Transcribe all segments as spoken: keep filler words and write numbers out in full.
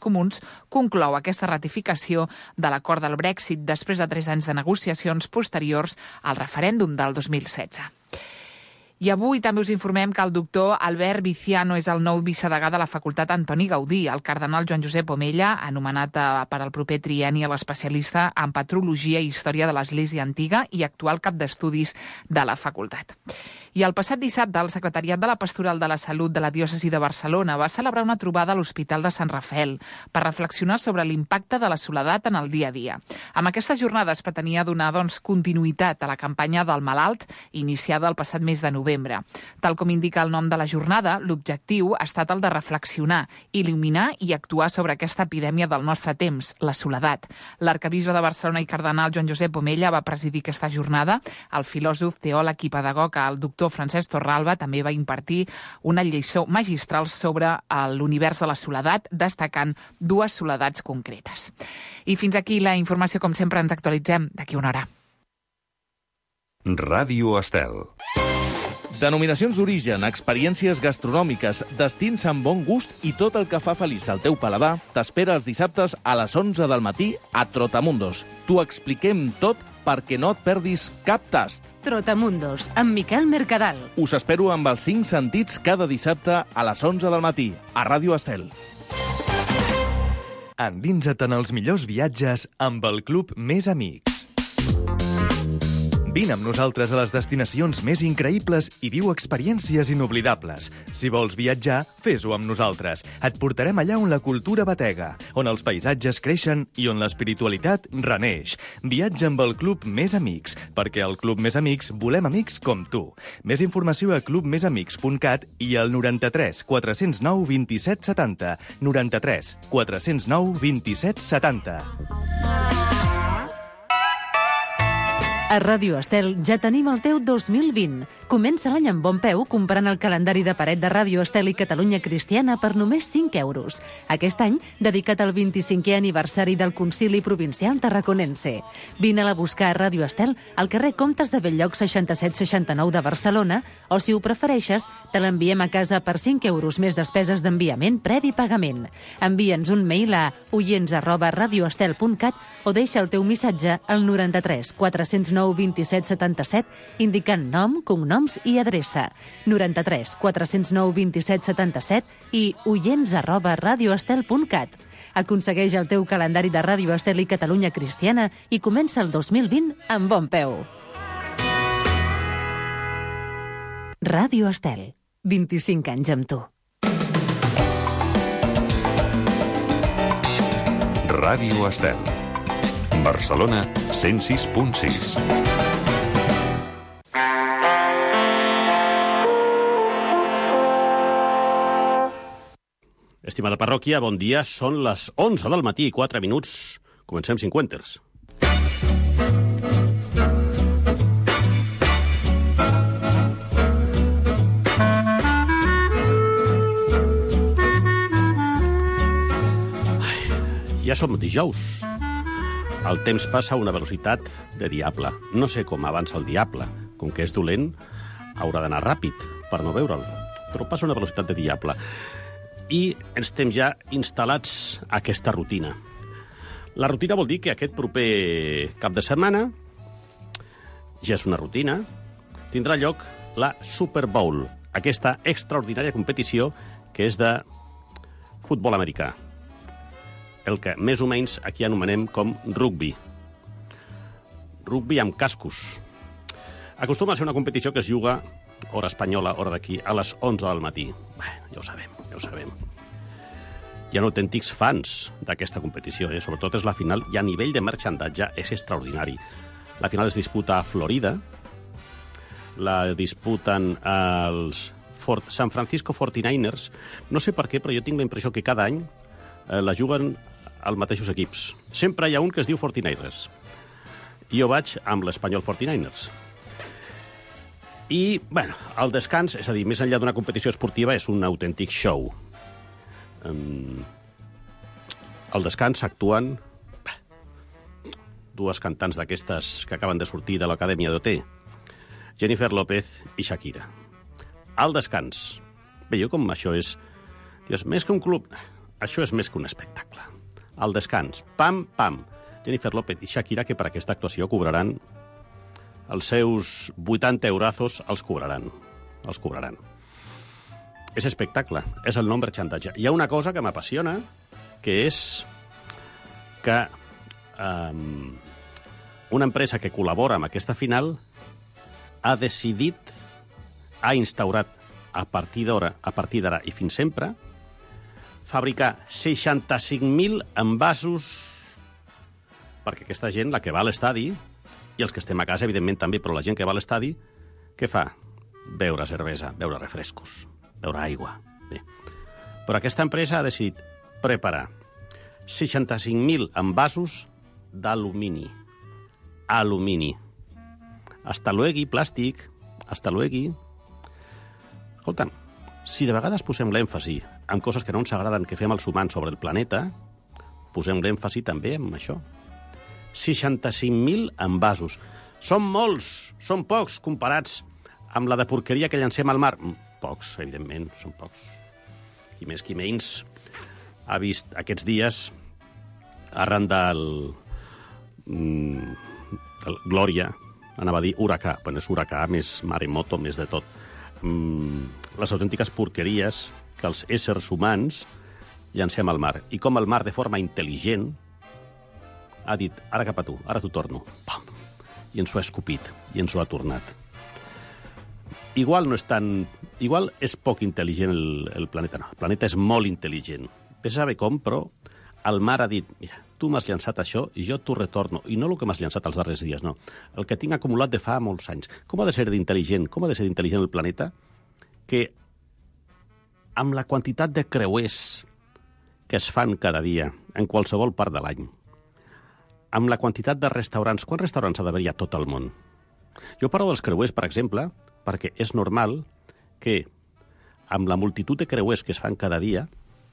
Comuns conclou aquesta ratificació de l'acord del Brexit després de tres anys de negociacions posteriors al referèndum del dos mil setze. I avui també us informem que el doctor Albert Viciano és el nou vicedegà de la Facultat Antoni Gaudí. El cardenal Joan Josep Omella, anomenat per al proper trienni a l'especialista en Patrologia i Història de l'Església Antiga i actual cap d'estudis de la facultat. I el passat dissabte, el Secretariat de la Pastoral de la Salut de la Diòcesi de Barcelona va celebrar una trobada a l'Hospital de Sant Rafael per reflexionar sobre l'impacte de la soledat en el dia a dia. Amb aquesta jornada es pretenia donar doncs, continuïtat a la campanya del malalt iniciada el passat mes de novembre. Tal com indica el nom de la jornada, l'objectiu ha estat el de reflexionar, il·luminar i actuar sobre aquesta epidèmia del nostre temps, la soledat. L'arcabisbe de Barcelona i cardenal Joan Josep Omella va presidir aquesta jornada. El filòsof, teòleg i pedagog, el doctor Francesc Torralba, també va impartir una lliçó magistral sobre l'univers de la soledat, destacant dues soledats concretes. I fins aquí la informació, com sempre, ens actualitzem d'aquí una hora. Ràdio Estel. Denominacions d'origen, experiències gastronòmiques, destins amb bon gust i tot el que fa feliç al teu paladar t'espera els dissabtes a les onze del matí a Trotamundos. T'ho expliquem tot perquè no et perdis cap tast. Trotamundos, amb Miquel Mercadal. Us espero amb els cinc sentits cada dissabte a les onze del matí, a Ràdio Estel. Endinsa't en els millors viatges amb el Club Més Amics. Vine amb nosaltres a les destinacions més increïbles i viu experiències inoblidables. Si vols viatjar, fes-ho amb nosaltres. Et portarem allà on la cultura batega, on els paisatges creixen i on l'espiritualitat reneix. Viatja amb el Club Més Amics, perquè al Club Més Amics volem amics com tu. Més informació a club més amics punt cat i al noranta-tres quatre zero nou vint-i-set setanta. noranta-tres quatre zero nou vint-i-set setanta. A Ràdio Estel ja tenim el teu dos mil vint. Comença l'any amb bon peu comprant el calendari de paret de Ràdio Estel i Catalunya Cristiana per només cinc euros. Aquest any, dedicat al vint-i-cinquè aniversari del Concili Provincial Tarraconense. Vine-la a buscar a Ràdio Estel al carrer Comtes de Belllloc seixanta-set seixanta-nou de Barcelona o, si ho prefereixes, te l'enviem a casa per cinc euros més despeses d'enviament previ pagament. Envia'ns un mail a oients arroba radioestel punt cat o deixa el teu missatge al noranta-tres quatre zero nou vint-i-set setanta-set indicant nom, cognoms i adreça. noranta-tres quatre zero nou vint-i-set setanta-set i oients arroba radioestel punt cat. Aconsegueix el teu calendari de Ràdio Estel i Catalunya Cristiana i comença el dos mil vint amb bon peu. Ràdio Estel. vint-i-cinc anys amb tu. Ràdio Estel. Barcelona, cent sis punt sis. Estimada parròquia, bon dia. Són les onze del matí i quatre minuts. Comencem cinquanters. Ai, ja som dijous. El temps passa a una velocitat de diable. No sé com avança el diable. Com que és dolent, haurà d'anar ràpid per no veure'l. Però passa a una velocitat de diable. I estem ja instal·lats a aquesta rutina. La rutina vol dir que aquest proper cap de setmana, ja és una rutina, tindrà lloc la Super Bowl, aquesta extraordinària competició que és de futbol americà. El que més o menys aquí anomenem com rugby. Rugby amb cascos. Acostuma a ser una competició que es juga, hora espanyola, hora d'aquí, a les onze del matí. Bé, ja ho sabem, ja ho sabem. Hi ha autèntics fans d'aquesta competició, eh? Sobretot és la final, i a nivell de marxandatge és extraordinari. La final es disputa a Florida, la disputen els Fort... San Francisco forty-niners. No sé per què, però jo tinc la impressió que cada any eh, la juguen als mateixos equips. Sempre hi ha un que es diu forty-niners. I jo vaig amb l'Espanyol forty-niners. I, bueno, el descans, és a dir, més enllà d'una competició esportiva, és un autèntic show. Um, al descans actuen bah, dues cantants d'aquestes que acaben de sortir de l'Acadèmia d'O T, Jennifer López i Shakira. Al descans. Veieu com això és... Dius, més que un club... això és més que un espectacle. Al descans, pam, pam, Jennifer López i Shakira, que per aquesta actuació cobraran els seus vuitanta eurazos, els cobraran. Els cobraran. És espectacle, és el non-merchandatge. Hi ha una cosa que m'apassiona, que és que um, una empresa que col·labora amb aquesta final ha decidit, ha instaurat a partir d'ara, a partir d'ara i fins sempre, fabricar seixanta-cinc mil envasos perquè aquesta gent, la que va a l'estadi, i els que estem a casa, evidentment, també, però la gent que va a l'estadi, què fa? Beure cervesa, beure refrescos, beure aigua. Bé. Però aquesta empresa ha decidit preparar seixanta-cinc mil envasos d'alumini. Alumini. Hasta luego, plàstic. Hasta luego. Escolta'm, si de vegades posem l'èmfasi en coses que no ens agraden que fem els humans sobre el planeta, posem l'èmfasi també en això. seixanta-cinc mil envasos. Són molts, són pocs, comparats amb la de porqueria que llancem al mar. Pocs, evidentment, són pocs. Qui més, qui menys, ha vist aquests dies, arran del, del Glòria, anava a dir huracà, bueno, és huracà, més maremoto, més de tot, les autèntiques porqueries que els éssers humans llancem al mar. I com el mar, de forma intel·ligent, ha dit, ara cap a tu, ara t'ho torno. Pam! I ens ho ha escopit, i ens ho ha tornat. Igual no és tan... Igual és poc intel·ligent el, el planeta, no. El planeta és molt intel·ligent. Ves a saber com, però el mar ha dit, mira, tu m'has llançat això i jo t'ho retorno. I no el que m'has llançat els darrers dies, no. El que tinc acumulat de fa molts anys. Com ha de ser d'intel·ligent? Com ha de ser d'intel·ligent el planeta? Que amb la quantitat de creuers que es fan cada dia en qualsevol part de l'any, amb la quantitat de restaurants... Quants restaurants ha d'haver-hi a tot el món? Jo parlo dels creuers, per exemple, perquè és normal que amb la multitud de creuers que es fan cada dia...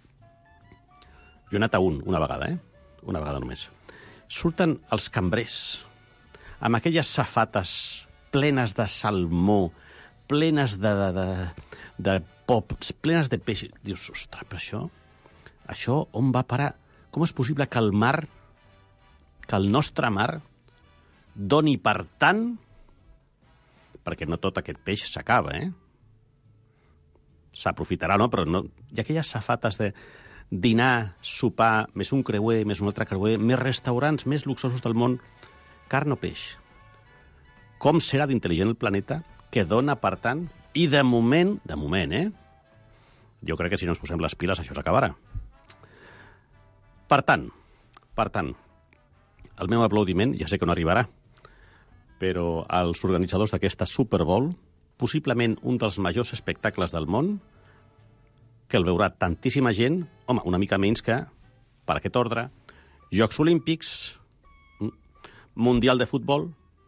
Jo he anat a un, una vegada, eh? Una vegada només. Surten els cambrers amb aquelles safates plenes de salmó, plenes de, de, de, de pops, plenes de peix. Dius, ostres, però això... Això on va parar? Com és possible que el mar... que el nostre mar doni per tant, perquè no tot aquest peix s'acaba, eh? S'aprofitarà, no? Però no... Hi ha aquelles safates de dinar, sopar, més un creuer, més un altre creuer, més restaurants més luxosos del món, carn o peix. Com serà d'intel·ligent el planeta que dona per tant? I de moment, de moment, eh? Jo crec que si no ens posem les piles això s'acabarà. Per tant, per tant, el meu aplaudiment, ja sé que no arribarà, però als organitzadors d'aquesta Super Bowl, possiblement un dels majors espectacles del món, que el veurà tantíssima gent, home, una mica menys que, per aquest ordre, Jocs Olímpics, Mundial de Futbol,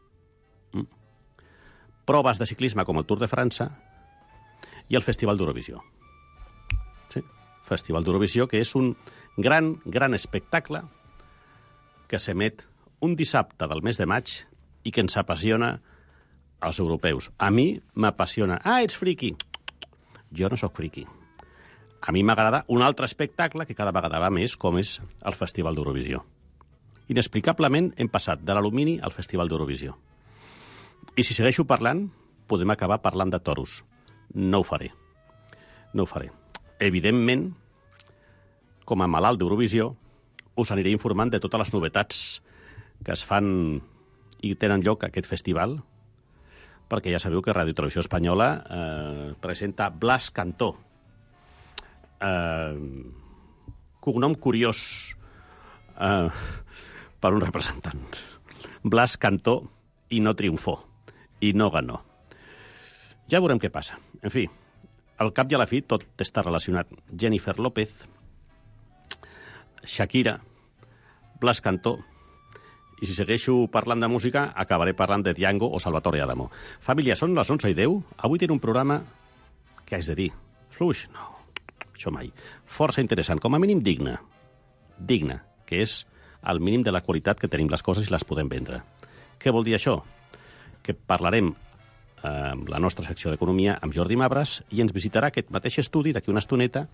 proves de ciclisme com el Tour de França i el Festival d'Eurovisió. Sí, Festival d'Eurovisió, que és un gran, gran espectacle que s'emet un dissabte del mes de maig i que ens apassiona als europeus. A mi m'apassiona. Ah, ets friqui. Jo no sóc friqui. A mi m'agrada un altre espectacle que cada vegada va més, com és el Festival d'Eurovisió. Inexplicablement hem passat de l'alumini al Festival d'Eurovisió. I si segueixo parlant, podem acabar parlant de toros. No ho faré. No ho faré. Evidentment, com a malalt d'Eurovisió, us aniré informant de totes les novetats que es fan i tenen lloc a aquest festival, perquè ja sabeu que Radio Televisió Espanyola eh, presenta Blas Cantó. Eh, cognom curiós eh, per un representant. Blas Cantó i no triomfó, i no ganó. Ja veurem què passa. En fi, al cap i a la fi tot està relacionat. Jennifer López, Shakira, Blas Cantó, i si segueixo parlant de música, acabaré parlant de Django o Salvatore Adamo. Família, són les onze i deu. Avui tenim un programa que haig de dir. Fluix? No, això mai. Força interessant, com a mínim digne. Digne, que és el mínim de la qualitat que tenim les coses i les podem vendre. Què vol dir això? Que parlarem amb la nostra secció d'Economia amb Jordi Mabras i ens visitarà aquest mateix estudi d'aquí una estoneta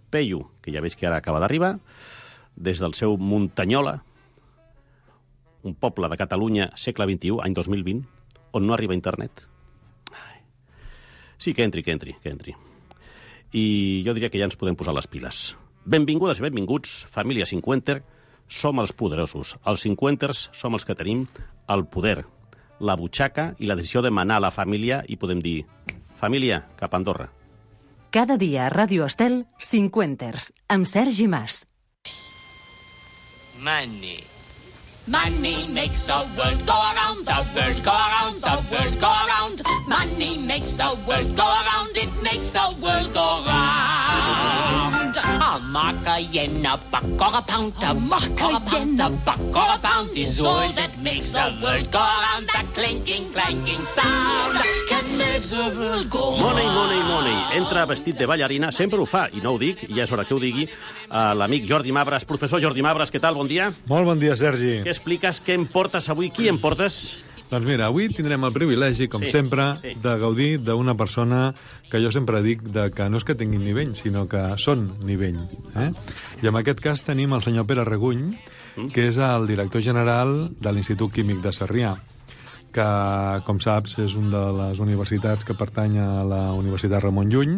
Peyu, que ja veig que ara acaba d'arribar, des del seu Muntanyola, un poble de Catalunya, segle vint-i-u, any dos mil vint, on no arriba internet. Sí, que entri, que entri, que entri. I jo diria que ja ens podem posar les piles. Benvingudes i benvinguts, família Cinquenter. Som els poderosos. Els Cinquenters som els que tenim el poder, la butxaca i la decisió de manar a la família i podem dir, família, cap a Andorra. Cada dia a Ràdio Estel, Cinquenters, amb Sergi Mas. Money. Money makes the world go around, the world go around, the world go around. Money makes the world go around, it makes the world go round. A mark, a yen, a buck, or a pound, a mark, or a pound, a buck, or a pound is all that makes the world go around. That clinking, clanking sound can make the world go round. Money, money, money. Entra vestit de ballarina, sempre ho fa, i no ho dic, i ja és hora que ho digui, a l'amic Jordi Mabras. Professor Jordi Mabras, què tal? Bon dia. Molt bon dia, Sergi. Què expliques? Què em portes avui? Qui em portes? Doncs mira, avui tindrem el privilegi, com Sí, sempre, sí. de gaudir d'una persona que jo sempre dic de que no és que tinguin nivell, sinó que són nivell. Eh? I en aquest cas tenim el senyor Pere Reguny, que és el director general de l'Institut Químic de Sarrià, que, com saps, és una de les universitats que pertany a la Universitat Ramon Llull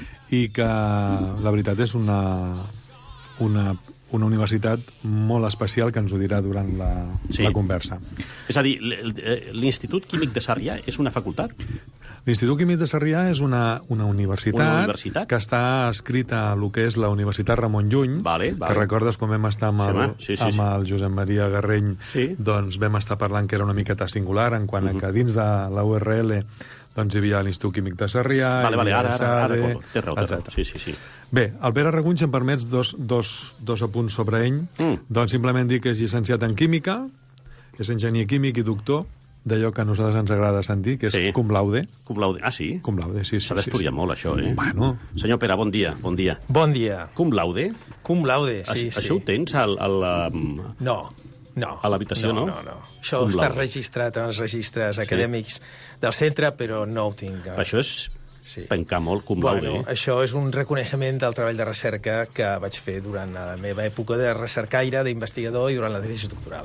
i que, la veritat, és una, una, una universitat molt especial, que ens ho dirà durant la, Sí. la conversa. És a dir, l'Institut Químic de Sarrià és una facultat? L'Institut Químic de Sarrià és una, una, universitat, Una universitat? que està escrita a el que és la Universitat Ramon Llull, Vale, vale. que recordes quan vam estar amb, Sí, el, home, sí, sí, amb sí. el Josep Maria Garreny, Sí. doncs vam estar parlant que era una miqueta singular, en quant a que dins de la U R L doncs hi havia l'Institut Químic de Sarrià, Vale, vale, hi havia ara, ara, ara, l'E S A D, recordo. Té raó, té raó. etcètera. Sí, sí, sí. Bé, el Pere Reguny, si em permets dos, dos, dos apunts sobre ell, Mm. doncs simplement dir que és llicenciat en Química, és enginyer químic i doctor d'allò que a nosaltres ens agrada sentir, que és Sí. cum laude. Cum laude. Ah, sí? Cum laude, sí, sí. S'ha d'estudiar sí, sí. molt, això, eh? Bueno, Senyor Pere, bon dia, bon dia. Bon dia. Cum laude? Cum laude, sí, Això, sí. això ho tens al, al, um, No, no. A l'habitació, no? No, no, no. Això Cum està laude. registrat en els registres acadèmics del centre, però no ho tinc. Això és Sí. pencar molt cum laude. Bueno, eh? això és un reconeixement del treball de recerca que vaig fer durant la meva època de recercaire, d'investigador i durant la tesi doctoral.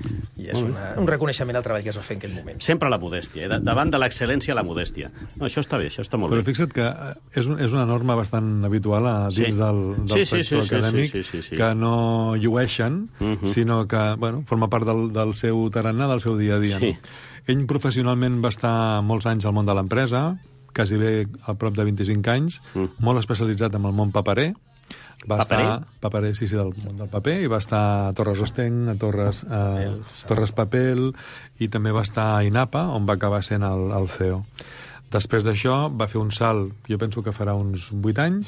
I és una, un reconeixement al treball que es va fer en aquell moment. Sempre la modèstia, eh? Da- davant de l'excel·lència, la modèstia. No, això està bé, això està molt però bé. fixa't que eh, és, un, és una norma bastant habitual a dins Sí. del, del Sí, sí, sector sí, sí, acadèmic, sí, sí, sí, sí. que no llueixen, Mhm. sinó que, bueno, forma part del, del seu tarannà, del seu dia a dia. Sí. No? Ell professionalment va estar molts anys al món de l'empresa, quasi bé a prop de vint-i-cinc anys, Mm. molt especialitzat en el món paperer. Va Paperer? estar paperer, sí, sí, del món del paper, i va estar a Torres Ostenc, a Torres, eh, Torres Papel, i també va estar a INAPA, on va acabar sent el, el C E O. Després d'això va fer un salt, jo penso que farà uns vuit anys,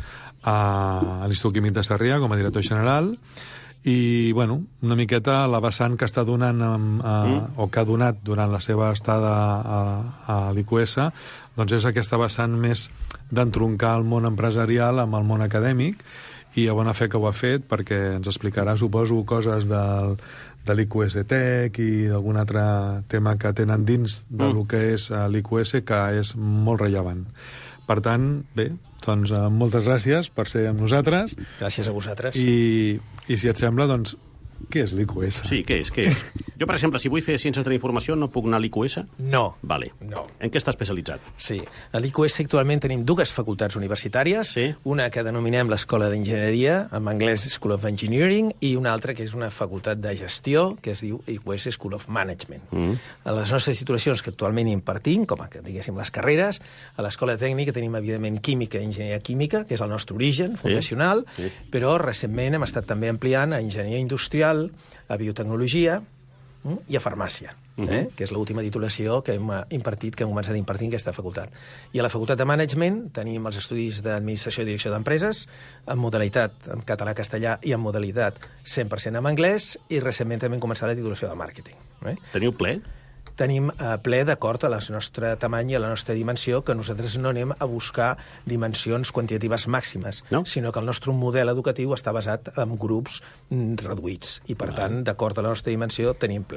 a, a l'Institut Químic de Sarrià com a director general, i, bueno, una miqueta la vessant que està donant amb, a, mm. o que ha donat durant la seva estada a, a l'I Q S, doncs és aquesta vessant més d'entroncar el món empresarial amb el món acadèmic, i a bona fe que ho ha fet, perquè ens explicarà, suposo, coses del, de l'I Q S Tech i d'algun altre tema que tenen dins del mm. que és l'I Q S, que és molt rellevant. Per tant, bé, doncs eh, moltes gràcies per ser amb nosaltres. Gràcies a vosaltres. I, i si et sembla, doncs, què és l'I Q S? Sí, què és, què és? Jo, per exemple, si vull fer ciències de la informació, no puc anar a l'I Q S? No. Vale. No. En què està especialitzat? Sí. A l'I Q S actualment tenim dues facultats universitàries, Sí. una que denominem l'Escola d'Enginyeria, en anglès School of Engineering, i una altra que és una facultat de gestió, que es diu I Q S School of Management. Mm. A les nostres titulacions que actualment impartim, com a, que diguéssim, les carreres, a l'Escola Tècnica tenim, evidentment, Química i Enginyeria Química, que és el nostre origen fundacional, Sí. però recentment hem estat també ampliant a Enginyeria Industrial, a Biotecnologia mm, i a Farmàcia, Mhm. eh? que és l'última titulació que hem eh, impartit, que hem començat a impartir en aquesta facultat. I a la facultat de Management tenim els estudis d'Administració i Direcció d'Empreses en modalitat en català-castellà i en modalitat cent per cent en anglès, i recentment també hem començat la titulació de Màrqueting. Eh? Teniu ple? Tenim eh, ple d'acord a la nostra tamany i a la nostra dimensió, que nosaltres no anem a buscar dimensions quantitatives màximes, No? sinó que el nostre model educatiu està basat en grups mm, reduïts, i per tant, d'acord a la nostra dimensió, tenim ple.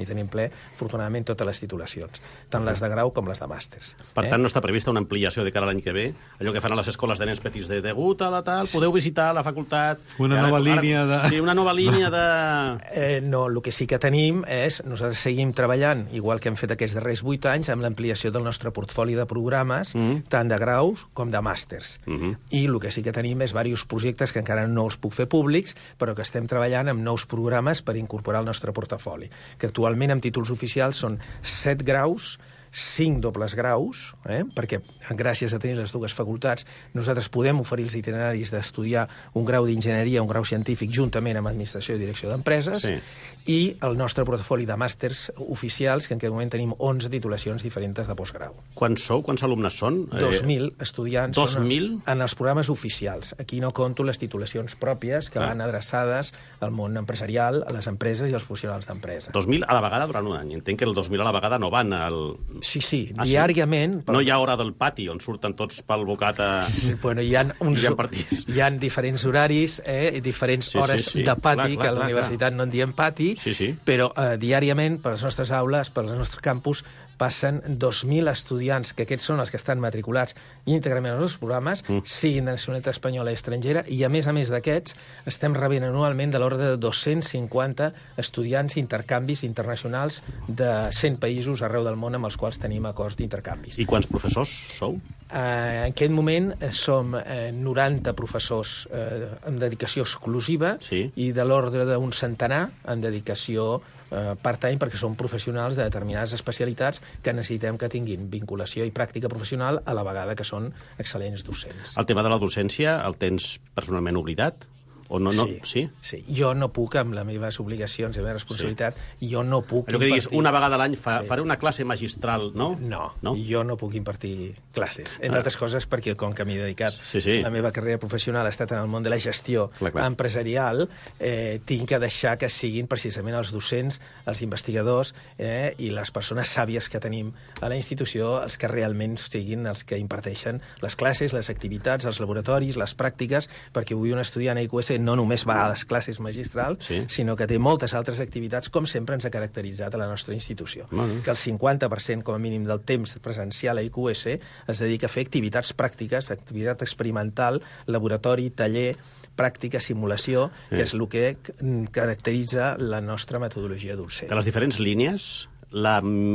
i tenim ple, afortunadament, totes les titulacions, tant les de grau com les de màsters. Per eh? tant, no està prevista una ampliació de cara a l'any que ve, allò que fan a les escoles de nens petits de degut a la tal, podeu visitar la facultat... Una ara, nova ara, línia de... Sí, una nova línia de... Eh, no, el que sí que tenim és, nosaltres seguim treballant, igual que hem fet aquests darrers vuit anys, amb l'ampliació del nostre portfoli de programes, mm. tant de graus com de màsters. Mm -hmm. I el que sí que tenim és diversos projectes que encara no els puc fer públics, però que estem treballant amb nous programes per incorporar al nostre portafoli, que actualment amb títols oficials són set graus, cinc dobles graus, eh? perquè gràcies a tenir les dues facultats nosaltres podem oferir els itineraris d'estudiar un grau d'enginyeria, un grau científic juntament amb administració i direcció d'empreses, sí. i el nostre portafoli de màsters oficials, que en aquest moment tenim onze titulacions diferents de postgrau. Quants sou? Quants alumnes són? dos mil estudiants dos mil? Són en els programes oficials. Aquí no conto les titulacions pròpies que ah. van adreçades al món empresarial, a les empreses i als professionals d'empresa. dos mil a la vegada durant un any. Entenc que el dos mil a la vegada no van al... Sí, sí, ah, diàriament... Sí? No hi ha hora del pati on surten tots pel bocat a... Sí, bueno, hi ha, uns, hi ha partits. Hi ha diferents horaris, eh, diferents sí, hores sí, sí. de pati, clar, clar, que a la clar, universitat clar. no en diem pati, sí, sí. però eh, diàriament, per les nostres aules, per els nostres campus, passen dos mil estudiants, que aquests són els que estan matriculats íntegrament als programes, mm. siguin de nacionalitat espanyola i estrangera, i a més a més d'aquests estem rebent anualment de l'ordre de dos-cents cinquanta estudiants intercanvis internacionals de cent països arreu del món amb els quals tenim acords d'intercanvis. I quants professors sou? Uh, en aquest moment eh, som eh, noranta professors eh, amb dedicació exclusiva sí. i de l'ordre d'un centenar en dedicació Uh, part-time, perquè són professionals de determinades especialitats que necessitem que tinguin vinculació i pràctica professional a la vegada que són excel·lents docents. El tema de la docència el tens personalment oblidat? O no, no? Sí, sí? sí. Jo no puc, amb les meves obligacions i la meva responsabilitat, sí. jo no puc Allò que impartir... diguis, una vegada a l'any fa, sí. faré una classe magistral, no? No, no? jo no puc impartir classes. Entre ah. altres coses perquè, com que m'he dedicat... Sí, sí. La meva carrera professional ha estat en el món de la gestió clar, clar. empresarial, eh, tinc que deixar que siguin precisament els docents, els investigadors eh, i les persones sàvies que tenim a la institució els que realment siguin els que imparteixen les classes, les activitats, els laboratoris, les pràctiques, perquè avui un estudiant a I Q S no només va a les classes magistral, sí. sinó que té moltes altres activitats, com sempre ens ha caracteritzat a la nostra institució. Mm. Que el cinquanta per cent, com a mínim, del temps presencial a I Q S es dedica a fer activitats pràctiques, activitat experimental, laboratori, taller, pràctica, simulació, sí. que és el que caracteritza la nostra metodologia docent. De les diferents línies, la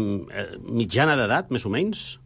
mitjana d'edat, més o menys,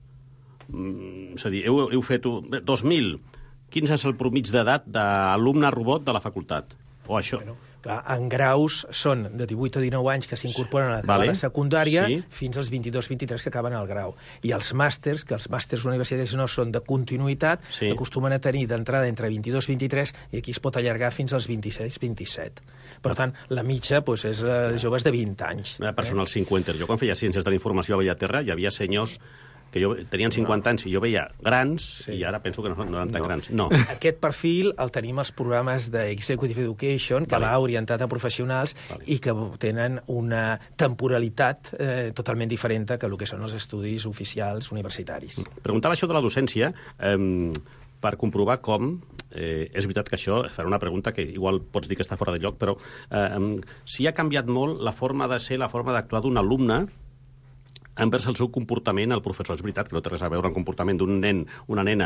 és a dir, heu, heu fet dos mil. Quin és el promig d'edat d'alumne robot de la facultat? O això? Bueno, clar, en graus són de divuit a dinou anys que s'incorporen a la vale. secundària sí. fins als vint-i-dos vint-i-tres que acaben el grau. I els màsters, que els màsters universitaris no són de continuïtat, sí. acostumen a tenir d'entrada entre vint-i-dos vint-i-tres i aquí es pot allargar fins als vint-i-sis vint-i-set. Per tant, la mitja doncs, és eh, joves de vint anys. Personal eh? cinquanta. Jo quan feia ciències de la informació a Bellaterra hi havia senyors que jo, tenien cinquanta no. anys i jo veia grans, sí. i ara penso que no, no eren tan no. grans. No. Aquest perfil el tenim als programes d'Executive Education, que vale. va orientat a professionals vale. i que tenen una temporalitat eh, totalment diferent que el que són els estudis oficials universitaris. Preguntava això de la docència eh, per comprovar com, eh, és veritat que això, farà una pregunta que igual pots dir que està fora de lloc, però eh, si ha canviat molt la forma de ser, la forma d'actuar d'un alumne envers el seu comportament al professor. És veritat que no té res a veure el comportament d'un nen, una nena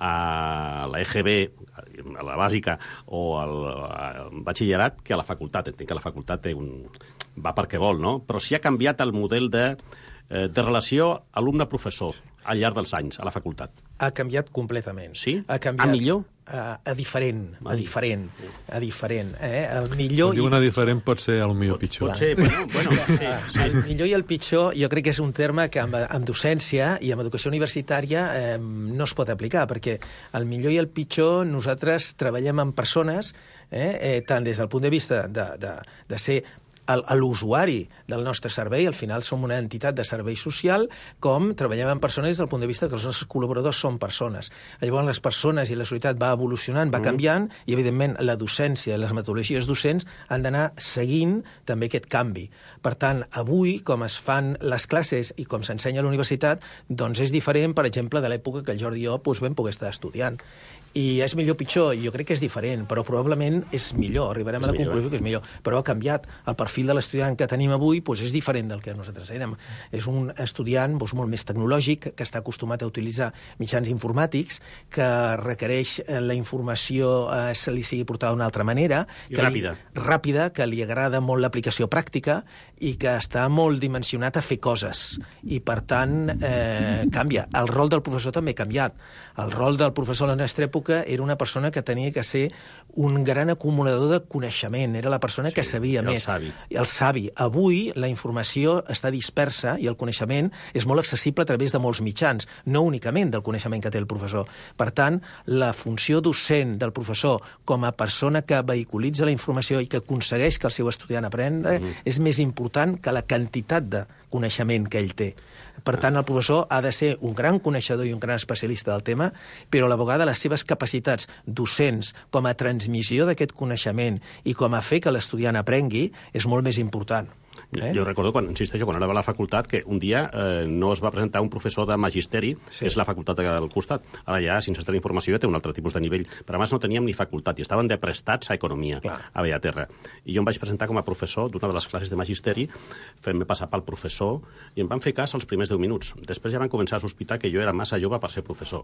a la E G B, a la bàsica, o al, al batxillerat, que a la facultat. Entenc que la facultat té un... va perquè vol, no? Però sí ha canviat el model de, de relació alumne-professor al llarg dels anys a la facultat. Ha canviat completament. Sí? Ha canviat... A millor? A, a diferent, a diferent, a diferent. Eh? El millor... Quan diu una diferent pot ser el millor pitjor. Pot ser, bueno, bueno sí, sí. El millor i el pitjor jo crec que és un terme que amb, amb docència i amb educació universitària eh, no es pot aplicar, perquè el millor i el pitjor nosaltres treballem amb persones, eh, eh, tant des del punt de vista de, de, de ser a l'usuari del nostre servei, al final som una entitat de servei social, com treballem amb persones des del punt de vista que els nostres col·laboradors són persones. Llavors les persones i la societat va evolucionant, va canviant, i evidentment la docència i les metodologies docents han d'anar seguint també aquest canvi. Per tant, avui, com es fan les classes i com s'ensenya a la universitat, doncs és diferent, per exemple, de l'època que el Jordi i jo doncs, vam poder estar estudiant. I és millor o pitjor? Jo crec que és diferent, però probablement és millor. Arribarem és a la millor, conclusió eh? que és millor. Però ha canviat. El perfil de l'estudiant que tenim avui doncs és diferent del que nosaltres érem. És un estudiant doncs, molt més tecnològic, que està acostumat a utilitzar mitjans informàtics, que requereix la informació eh, se li sigui portada d'una altra manera. I que ràpida. Li, ràpida, que li agrada molt l'aplicació pràctica i que està molt dimensionat a fer coses. I, per tant, eh, canvia. El rol del professor també ha canviat. El rol del professor a la nostra època era una persona que tenia que ser un gran acumulador de coneixement. Era la persona Sí, que sabia el més. savi. El savi. Avui la informació està dispersa i el coneixement és molt accessible a través de molts mitjans, no únicament del coneixement que té el professor. Per tant, la funció docent del professor com a persona que vehiculitza la informació i que aconsegueix que el seu estudiant aprenda mm. és més important que la quantitat de coneixement que ell té. Per tant, el professor ha de ser un gran coneixedor i un gran especialista del tema, però a la vegada les seves capacitats docents com a transmissió d'aquest coneixement i com a fer que l'estudiant aprengui és molt més important. Eh? Jo recordo, quan, insisteixo, quan anava a la facultat, que un dia eh, no es va presentar un professor de magisteri, sí. que és la facultat del costat. Ara ja, sense estar d'informació, ja té un altre tipus de nivell. Però a més no teníem ni facultat, i estaven de prestats a economia, Clar. a Bellaterra. I jo em vaig presentar com a professor d'una de les classes de magisteri, fent-me passar pel professor, i em van fer cas els primers deu minuts. Després ja van començar a sospitar que jo era massa jove per ser professor.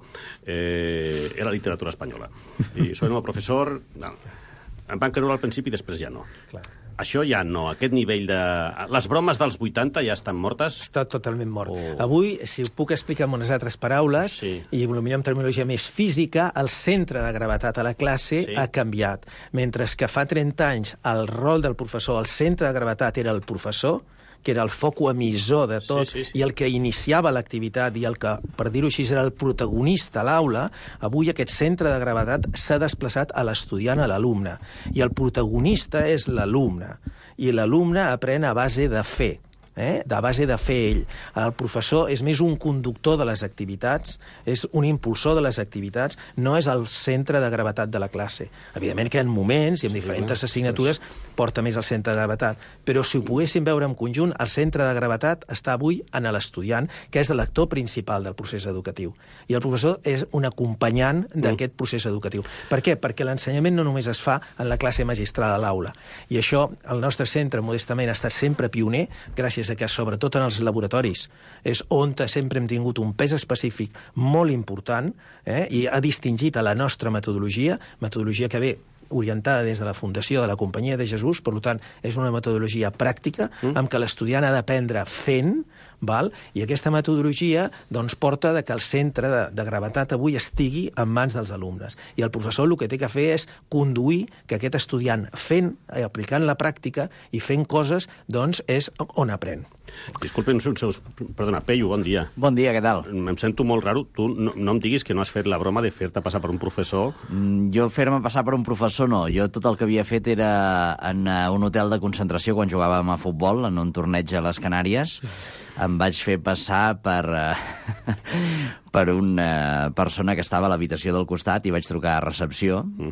Eh, era literatura espanyola. I soy un professor... No. Em van creure al principi i després ja no. Clar. Això ja no, aquest nivell de... Les bromes dels vuitanta ja estan mortes? Està totalment mort. Oh. Avui, si ho puc explicar amb unes altres paraules, sí. i potser amb terminologia més física, el centre de gravetat a la classe sí. ha canviat. Mentre que fa trenta anys el rol del professor, el centre de gravetat era el professor, que era el foco emissor de tot, sí, sí, sí. i el que iniciava l'activitat, i el que, per dir-ho així, era el protagonista a l'aula, avui aquest centre de gravetat s'ha desplaçat a l'estudiant, a l'alumne. I el protagonista és l'alumne. I l'alumne aprèn a base de fer. Eh? De base de fer ell. El professor és més un conductor de les activitats, és un impulsor de les activitats, no és el centre de gravetat de la classe. Evidentment que en moments i en diferents sí, assignatures porta més el centre de gravetat, però si ho poguéssim veure en conjunt, el centre de gravetat està avui en l'estudiant, que és l'actor principal del procés educatiu. I el professor és un acompanyant d'aquest procés educatiu. Per què? Perquè l'ensenyament no només es fa en la classe magistral a l'aula. I això, el nostre centre, modestament, ha estat sempre pioner, gràcies a que, sobretot en els laboratoris, és on sempre hem tingut un pes específic molt important, eh? i ha distingit a la nostra metodologia, metodologia que ve orientada des de la Fundació de la Companyia de Jesús, per tant, és una metodologia pràctica, mm. amb què l'estudiant ha d'aprendre fent, val? I aquesta metodologia doncs, porta de que el centre de, de gravetat avui estigui en mans dels alumnes. I el professor el que té que fer és conduir que aquest estudiant fent, aplicant la pràctica i fent coses, doncs és on aprèn. Disculpe, no sé un seus... Perdona, Peyu, bon dia. Bon dia, què tal? Em sento molt raro. Tu no, no em diguis que no has fet la broma de fer-te passar per un professor. Mm, jo fer-me passar per un professor no. Jo tot el que havia fet era en uh, un hotel de concentració quan jugàvem a futbol, en un torneig a les Canàries. Em vaig fer passar per... Uh, per una persona que estava a l'habitació del costat i vaig trucar a recepció mm.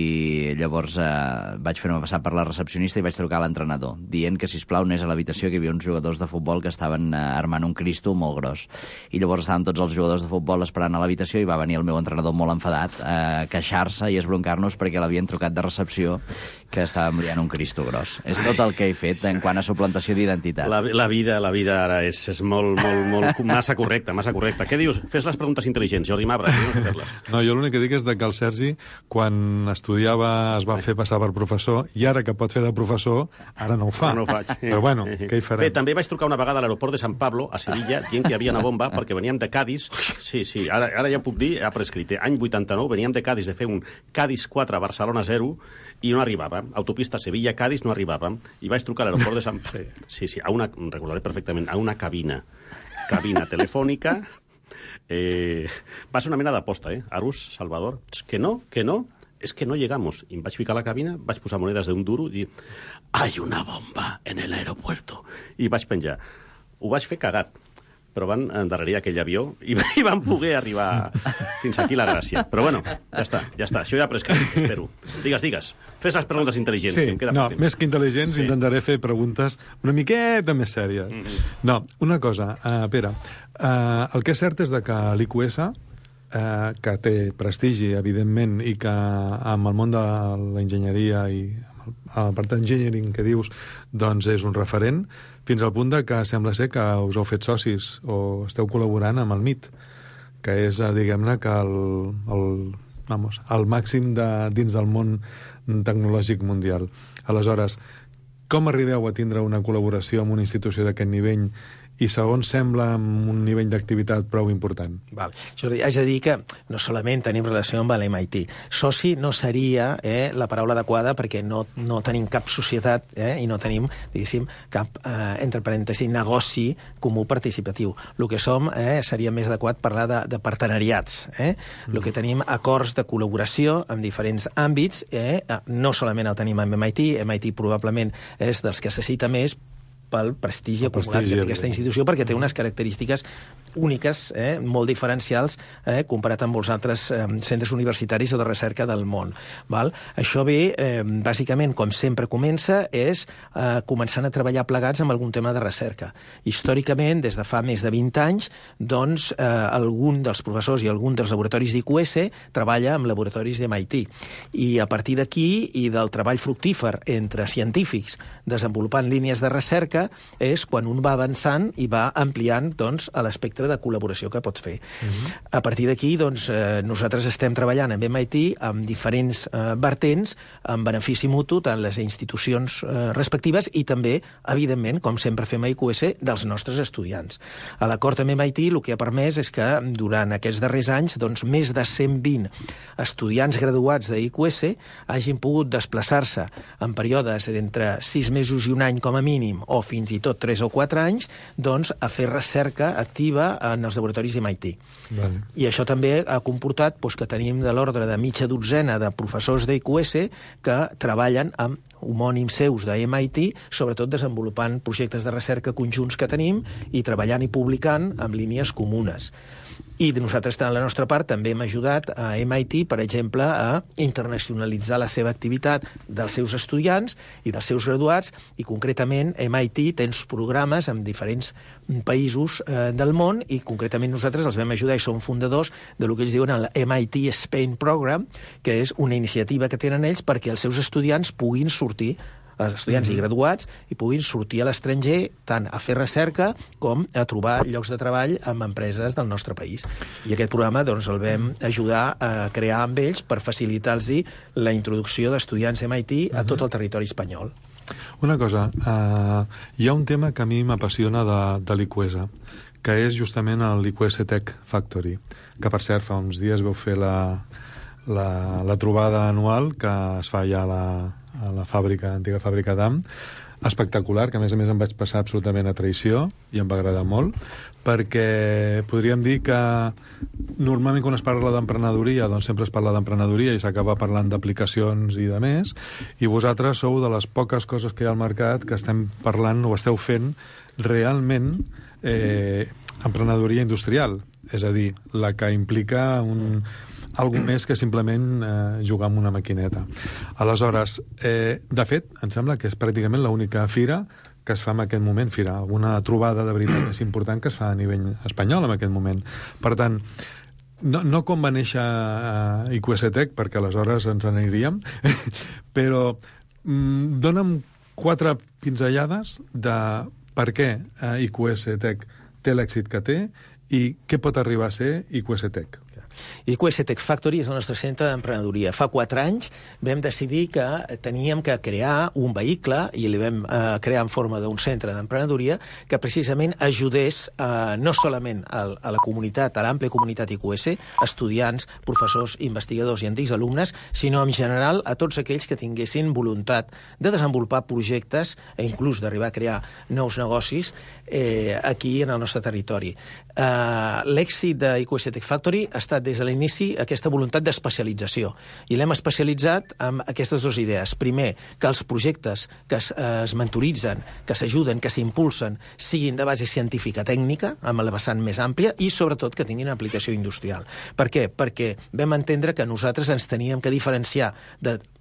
i llavors eh, vaig fer-me passar per la recepcionista i vaig trucar a l'entrenador dient que, sisplau, anés a l'habitació, que hi havia uns jugadors de futbol que estaven eh, armant un cristo molt gros. I llavors estaven tots els jugadors de futbol esperant a l'habitació i va venir el meu entrenador molt enfadat a queixar-se i esbroncar-nos perquè l'havien trucat de recepció que estàvem liant un cristo gros. És tot el que he fet en quant a suplantació d'identitat. La, la vida la vida ara és, és molt, molt, molt massa correcta, massa correcta. Què dius? Fes les preguntes intel·ligents, Jordi Mabra. No, jo l'únic que dic és que el Sergi, quan estudiava, es va fer passar per professor, i ara que pot fer de professor, ara no ho fa. No ho faig. Però bueno, què hi farem? Bé, també vaig trucar una vegada a l'aeroport de San Pablo, a Sevilla, dient que hi havia una bomba, perquè veníem de Cádiz. Sí, sí, ara, ara ja puc dir, ha prescrit. Any vuitanta-nou, veníem de Cádiz de fer un Cádiz quatre, Barcelona zero, i no arribàvem. Autopista Sevilla-Cádiz no arribàvem. I vaig trucar a l'aeroport de San Pablo. Sí, sí, a una, recordaré perfectament, a una cabina. Cabina telefònica. Eh, va ser una mena d'aposta, eh? Arús, Salvador. Que no, que no, és que no llegamos. I em vaig ficar a la cabina, vaig posar monedes d'un duro i dir, hay una bomba en el aeropuerto. I vaig penjar. Ho vaig fer cagat, però van endarrerir aquell avió i, i van poder arribar fins aquí la gràcia. Però bueno, ja està, ja està. Això ja ha prescrit, espero. Digues, digues. Fes les preguntes intel·ligents. Sí, que em queda no, temps. més que intel·ligents, sí. Intentaré fer preguntes una miqueta més sèries. Mm -hmm. No, una cosa, uh, Pere, uh, el que és cert és de que l'I Q S eh, que té prestigi, evidentment, i que amb el món de la enginyeria i el part d'engineering que dius, doncs és un referent, fins al punt de que sembla ser que us heu fet socis o esteu col·laborant amb el M I T, que és, diguem-ne, que el, el, vamos, el màxim de, dins del món tecnològic mundial. Aleshores, com arribeu a tindre una col·laboració amb una institució d'aquest nivell i segons sembla amb un nivell d'activitat prou important? Val. Jordi, haig de dir que no solament tenim relació amb l'M I T. Soci no seria eh, la paraula adequada perquè no, no tenim cap societat eh, i no tenim, diguéssim, cap, eh, entre parèntesis, negoci comú participatiu. El que som eh, seria més adequat parlar de, de partenariats. Eh? El que tenim acords de col·laboració en diferents àmbits, eh? No solament el tenim amb M I T, M I T probablement és dels que se cita més pel prestigi acumulat d'aquesta institució, perquè té unes característiques úniques, eh, molt diferencials, eh, comparat amb els altres eh, centres universitaris o de recerca del món. Val? Això ve, eh, bàsicament, com sempre comença, és eh, començant a treballar plegats amb algun tema de recerca. Històricament, des de fa més de vint anys, doncs, eh, algun dels professors i algun dels laboratoris d'I Q S treballa amb laboratoris d'M I T. I a partir d'aquí, i del treball fructífer entre científics desenvolupant línies de recerca, és quan un va avançant i va ampliant doncs, l'espectre de col·laboració que pots fer. Uh-huh. A partir d'aquí, doncs, eh, nosaltres estem treballant amb M I T amb diferents eh, vertents en benefici mutu, tant les institucions eh, respectives i també, evidentment, com sempre fem a I Q S, dels nostres estudiants. A l'acord amb M I T el que ha permès és que durant aquests darrers anys doncs, més de cent vint estudiants graduats de I Q S hagin pogut desplaçar-se en períodes d'entre sis mesos i un any com a mínim o fins i tot tres o quatre anys, doncs, a fer recerca activa en els laboratoris d'M I T. Vale. I això també ha comportat doncs, que tenim de l'ordre de mitja dotzena de professors d'I Q S que treballen amb homònims seus de M I T, sobretot desenvolupant projectes de recerca conjunts que tenim i treballant i publicant amb línies comunes. I nosaltres, de la nostra part, també hem ajudat a M I T, per exemple, a internacionalitzar la seva activitat dels seus estudiants i dels seus graduats, i concretament M I T té uns programes en diferents països eh, del món, i concretament nosaltres els vam ajudar i som fundadors de lo que ells diuen el M I T Spain Program, que és una iniciativa que tenen ells perquè els seus estudiants puguin sortir els estudiants mm-hmm. i graduats, i puguin sortir a l'estranger tant a fer recerca com a trobar llocs de treball amb empreses del nostre país. I aquest programa doncs, el vam ajudar a crear amb ells per facilitar-los la introducció d'estudiants d'M I T a tot el territori espanyol. Una cosa, uh, hi ha un tema que a mi m'apassiona de, de l'I Q S, que és justament l'I Q S Tech Factory, que per cert fa uns dies vau fer la, la, la trobada anual que es fa ja a la a la fàbrica, antiga fàbrica d'A M, espectacular, que a més a més em vaig passar absolutament a traïció i em va agradar molt, perquè podríem dir que normalment quan es parla d'emprenedoria doncs sempre es parla d'emprenedoria i s'acaba parlant d'aplicacions i de més, i vosaltres sou de les poques coses que hi ha al mercat que estem parlant o esteu fent realment eh, emprenedoria industrial, és a dir, la que implica un algo més que simplement eh, jugar amb una maquineta. Aleshores, eh, de fet, em sembla que és pràcticament l'única fira que es fa en aquest moment, fira, alguna trobada de veritat més important que es fa a nivell espanyol en aquest moment. Per tant, no, no com va néixer eh, I Q S Tech, perquè aleshores ens n'aniríem, però mm, dona'm quatre pinzellades de per què eh, I Q S Tech té l'èxit que té i què pot arribar a ser I Q S Tech. I Q S Tech Factory és el nostre centre d'emprenedoria. Fa quatre anys vam decidir que teníem que crear un vehicle, i li vam eh, crear en forma d'un centre d'emprenedoria, que precisament ajudés eh, no solament a, a la comunitat, a l'àmplia comunitat I Q S, estudiants, professors, investigadors i antics alumnes, sinó en general a tots aquells que tinguessin voluntat de desenvolupar projectes e inclús d'arribar a crear nous negocis eh, aquí en el nostre territori. Eh, l'èxit de I Q S Tech Factory ha estat des de l'inici aquesta voluntat d'especialització. I l'hem especialitzat amb aquestes dues idees. Primer, que els projectes que es, eh, es mentoritzen, que s'ajuden, que s'impulsen, siguin de base científica tècnica, amb la vessant més àmplia, i sobretot que tinguin aplicació industrial. Per què? Perquè vam entendre que nosaltres ens teníem que diferenciar de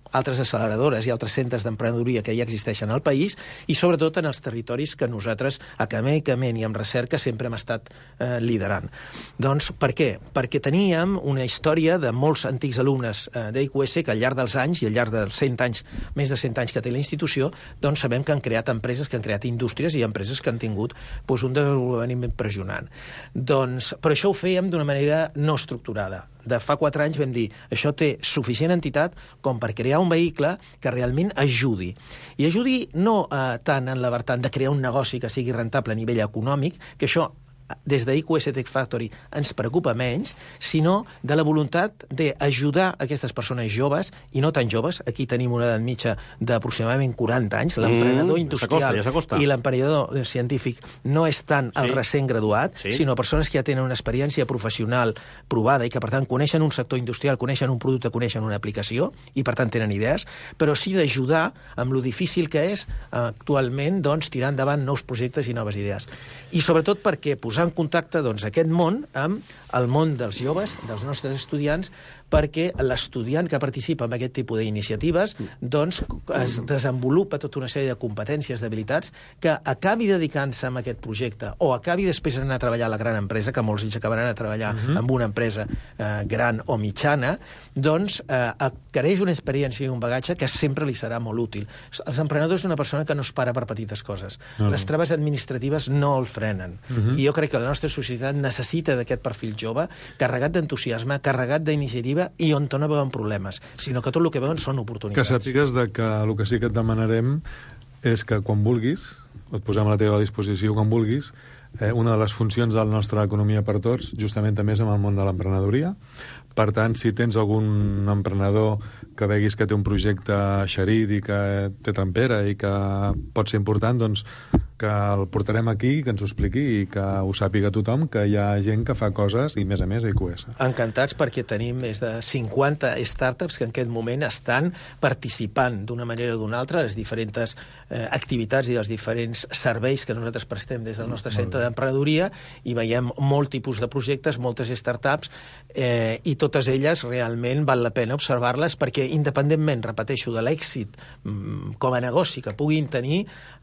altres acceleradores i altres centres d'emprenedoria que ja existeixen al país i sobretot en els territoris que nosaltres acadèmicament i amb recerca sempre hem estat eh, liderant. Doncs per què? Perquè teníem una història de molts antics alumnes eh, d'I Q S que al llarg dels anys i al llarg dels cent anys, més de cent anys que té la institució, doncs sabem que han creat empreses, que han creat indústries i empreses que han tingut doncs, un desenvolupament impressionant. Doncs, però això ho fèiem d'una manera no estructurada. De fa quatre anys vam dir això té suficient entitat com per crear un vehicle que realment ajudi. I ajudi no eh, tant en la vessant de crear un negoci que sigui rentable a nivell econòmic, que això des de I Q S Tech Factory ens preocupa menys, sinó de la voluntat d'ajudar aquestes persones joves, i no tan joves, aquí tenim una edat mitja d'aproximadament quaranta anys, l'emprenedor mm, industrial ja s'acosta. I l'emprenedor científic no és tant el sí. recent graduat, sí. sinó persones que ja tenen una experiència professional provada i que, per tant, coneixen un sector industrial, coneixen un producte, coneixen una aplicació, i, per tant, tenen idees, però sí d'ajudar amb lo difícil que és actualment doncs, tirar endavant nous projectes i noves idees. I, sobretot, perquè posar en contacte doncs, aquest món amb el món dels joves, dels nostres estudiants, perquè l'estudiant que participa en aquest tipus d'iniciatives doncs, es desenvolupa tota una sèrie de competències, d'habilitats, que acabi dedicant-se a aquest projecte o acabi després d'anar a treballar a la gran empresa, que molts d'ells acabaran a treballar uh-huh. en una empresa eh, gran o mitjana, doncs eh, adquireix una experiència i un bagatge que sempre li serà molt útil. Els emprenedors és una persona que no es para per petites coses. Uh-huh. Les traves administratives no el frenen. Uh-huh. I jo crec que la nostra societat necessita d'aquest perfil jove, carregat d'entusiasme, carregat d'iniciativa i on no veuen problemes, sinó que tot el que veuen són oportunitats. Que sàpigues de que el que sí que et demanarem és que quan vulguis, et posem a la teva disposició quan vulguis, eh, una de les funcions de la nostra economia per tots justament també és amb el món de l'emprenedoria. Per tant, si tens algun emprenedor que veguis que té un projecte eixerit i que té trampera i que pot ser important, doncs que el portarem aquí, que ens ho expliqui i que ho sàpiga tothom, que hi ha gent que fa coses i, més a més, a I Q S. Encantats, perquè tenim més de cinquanta startups que en aquest moment estan participant d'una manera o d'una altra a les diferents eh, activitats i dels diferents serveis que nosaltres prestem des del nostre centre d'emprenedoria, i veiem molt tipus de projectes, moltes startups, eh, i totes elles realment val la pena observar-les perquè, independentment, repeteixo, de l'èxit mm, com a negoci que puguin tenir,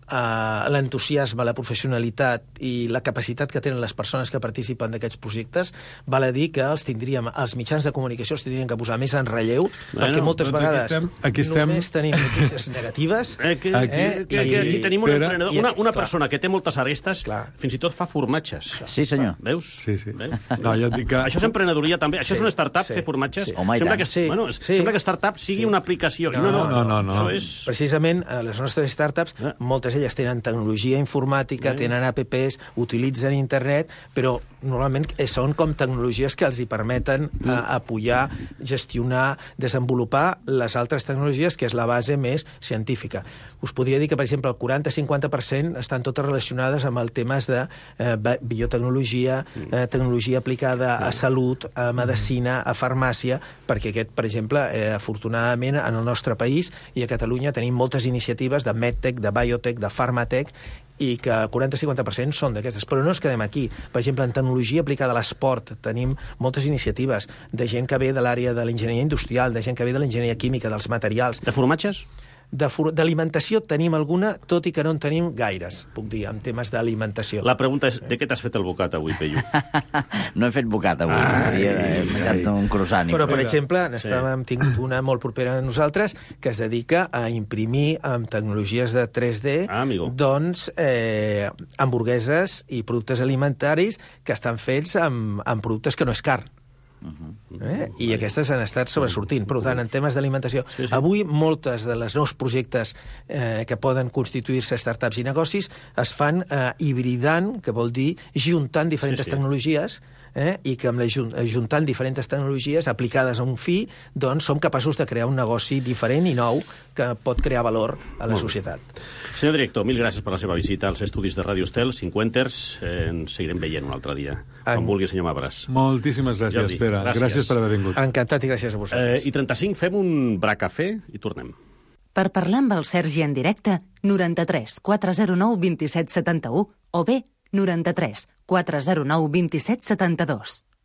Uh, l'entusiasme, la professionalitat i la capacitat que tenen les persones que participen d'aquests projectes, val a dir que els tindríem, els mitjans de comunicació els tindrien que posar més en relleu, bueno, perquè moltes doncs vegades aquí estem, aquí estem... només tenim notícies negatives. Eh, que, aquí, eh, que, que aquí tenim un emprenedor, una, una persona que té moltes arestes, clar. Fins i tot fa formatges. Sí, senyor. Veus? Sí, sí. Veus? No, ja et dic que... Això és emprenedoria també. Això sí, és una startup, sí, fer formatges. Sí. Home, sembla, que, sí, bueno, sí. sembla que startup sigui sí. una aplicació. No, no, no. no, no, no. És... Precisament, les nostres startups, eh? moltes elles tenen tecnologia informàtica, sí. tenen apps, utilitzen internet, però normalment són com tecnologies que els hi permeten mm. uh, apoyar, gestionar, desenvolupar les altres tecnologies, que és la base més científica. Us podria dir que, per exemple, el quaranta a cinquanta per cent estan totes relacionades amb el temes de eh, biotecnologia, eh, tecnologia aplicada a salut, a medicina, a farmàcia, perquè aquest, per exemple, eh, afortunadament, en el nostre país i a Catalunya tenim moltes iniciatives de medtech, de biotech, de farmatech, i que el quaranta a cinquanta per cent són d'aquestes. Però no ens quedem aquí. Per exemple, en tecnologia aplicada a l'esport tenim moltes iniciatives de gent que ve de l'àrea de l'enginyeria industrial, de gent que ve de l'enginyeria química, dels materials. De formatges? D'alimentació tenim alguna, tot i que no en tenim gaires, puc dir, en temes d'alimentació. La pregunta és, de què t'has fet el bocat avui, Peyu? No he fet bocat avui, ai, he menjat un croissant. Però, per exemple, n'estàvem sí. tingut una molt propera a nosaltres que es dedica a imprimir amb tecnologies de tres D ah, doncs eh, hamburgueses i productes alimentaris que estan fets amb, amb productes que no és carn. Uh-huh. Eh? I aquestes han estat sobresortint. Per tant, en temes d'alimentació, sí, sí. avui moltes de les nous projectes eh, que poden constituir-se startups i negocis es fan eh, hibridant, que vol dir juntant diferents sí, sí. tecnologies, eh? i que amb la, juntant diferents tecnologies aplicades a un fi, doncs som capaços de crear un negoci diferent i nou que pot crear valor a la societat. Senyor director, mil gràcies per la seva visita als estudis de Radio Estel, cinquanters. Eh, ens seguirem veient un altre dia. Quan en... vulgui, senyor Mabras. Moltíssimes gràcies, Jordi, Pere. Gràcies. gràcies per haver vingut. Encantat i gràcies a vosaltres. Eh, I trenta-cinc, fem un bracafè i tornem. Per parlar amb el Sergi en directe, noranta-tres quatre zero nou vint set setanta-u o bé noranta-tres quatre zero nou vint set setanta-dos.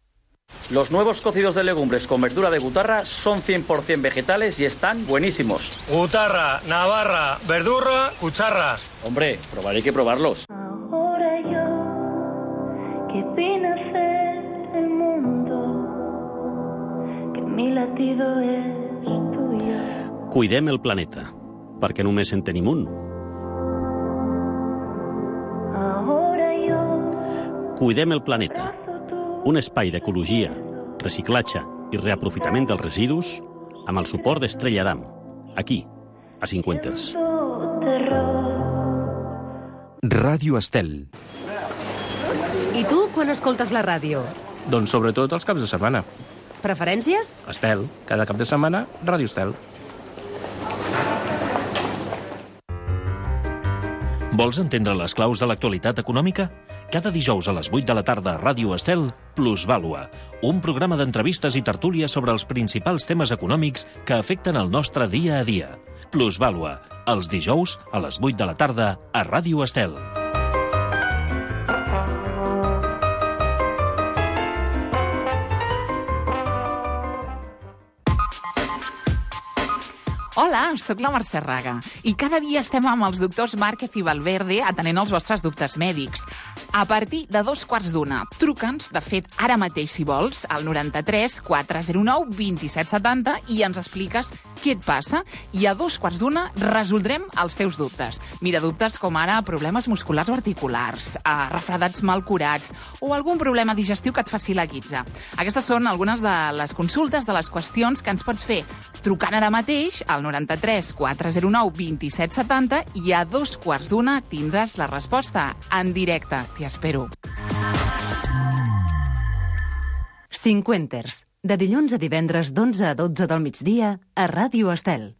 Los nuevos cocidos de legumbres con verdura de Gutarra son cien por ciento vegetales y están buenísimos. Gutarra, Navarra, verdurra, cucharra. Hombre, probar hay que probarlos. Ahora yo, que vine a ser el mundo, que mi latido es tuyo. Cuidem el planeta, perquè només en tenim un. Ahora yo, Cuidem el planeta, un espai d'ecologia, reciclatge i reaprofitament dels residus amb el suport d'Estrella Damm, aquí, a Cinquenters. Ràdio Estel. I tu, quan escoltes la ràdio? Doncs sobretot els caps de setmana. Preferències? Estel, cada cap de setmana, Ràdio Estel. Vols entendre les claus de l'actualitat econòmica? Cada dijous a les vuit de la tarda a Ràdio Estel, Plusvàlua, un programa d'entrevistes i tertúlies sobre els principals temes econòmics que afecten el nostre dia a dia. Plusvàlua, els dijous a les vuit de la tarda a Ràdio Estel. Hola, sóc la Mercè Raga i cada dia estem amb els doctors Márquez i Valverde atenent els vostres dubtes mèdics. A partir de dos quarts d'una, truca'ns, de fet, ara mateix, si vols, al noranta-tres quatre zero nou vint set setanta i ens expliques què et passa i a dos quarts d'una resoldrem els teus dubtes. Mira, dubtes com ara problemes musculars o articulars, eh, refredats mal curats o algun problema digestiu que et faci la guitza. Aquestes són algunes de les consultes, de les qüestions que ens pots fer trucant ara mateix al noranta-tres quatre zero nou vint set setanta i a dos quarts d'una tindràs la resposta en directe. T'hi espero. Cinquenters, de dilluns a divendres d'onze a dotze del migdia a Ràdio Estel.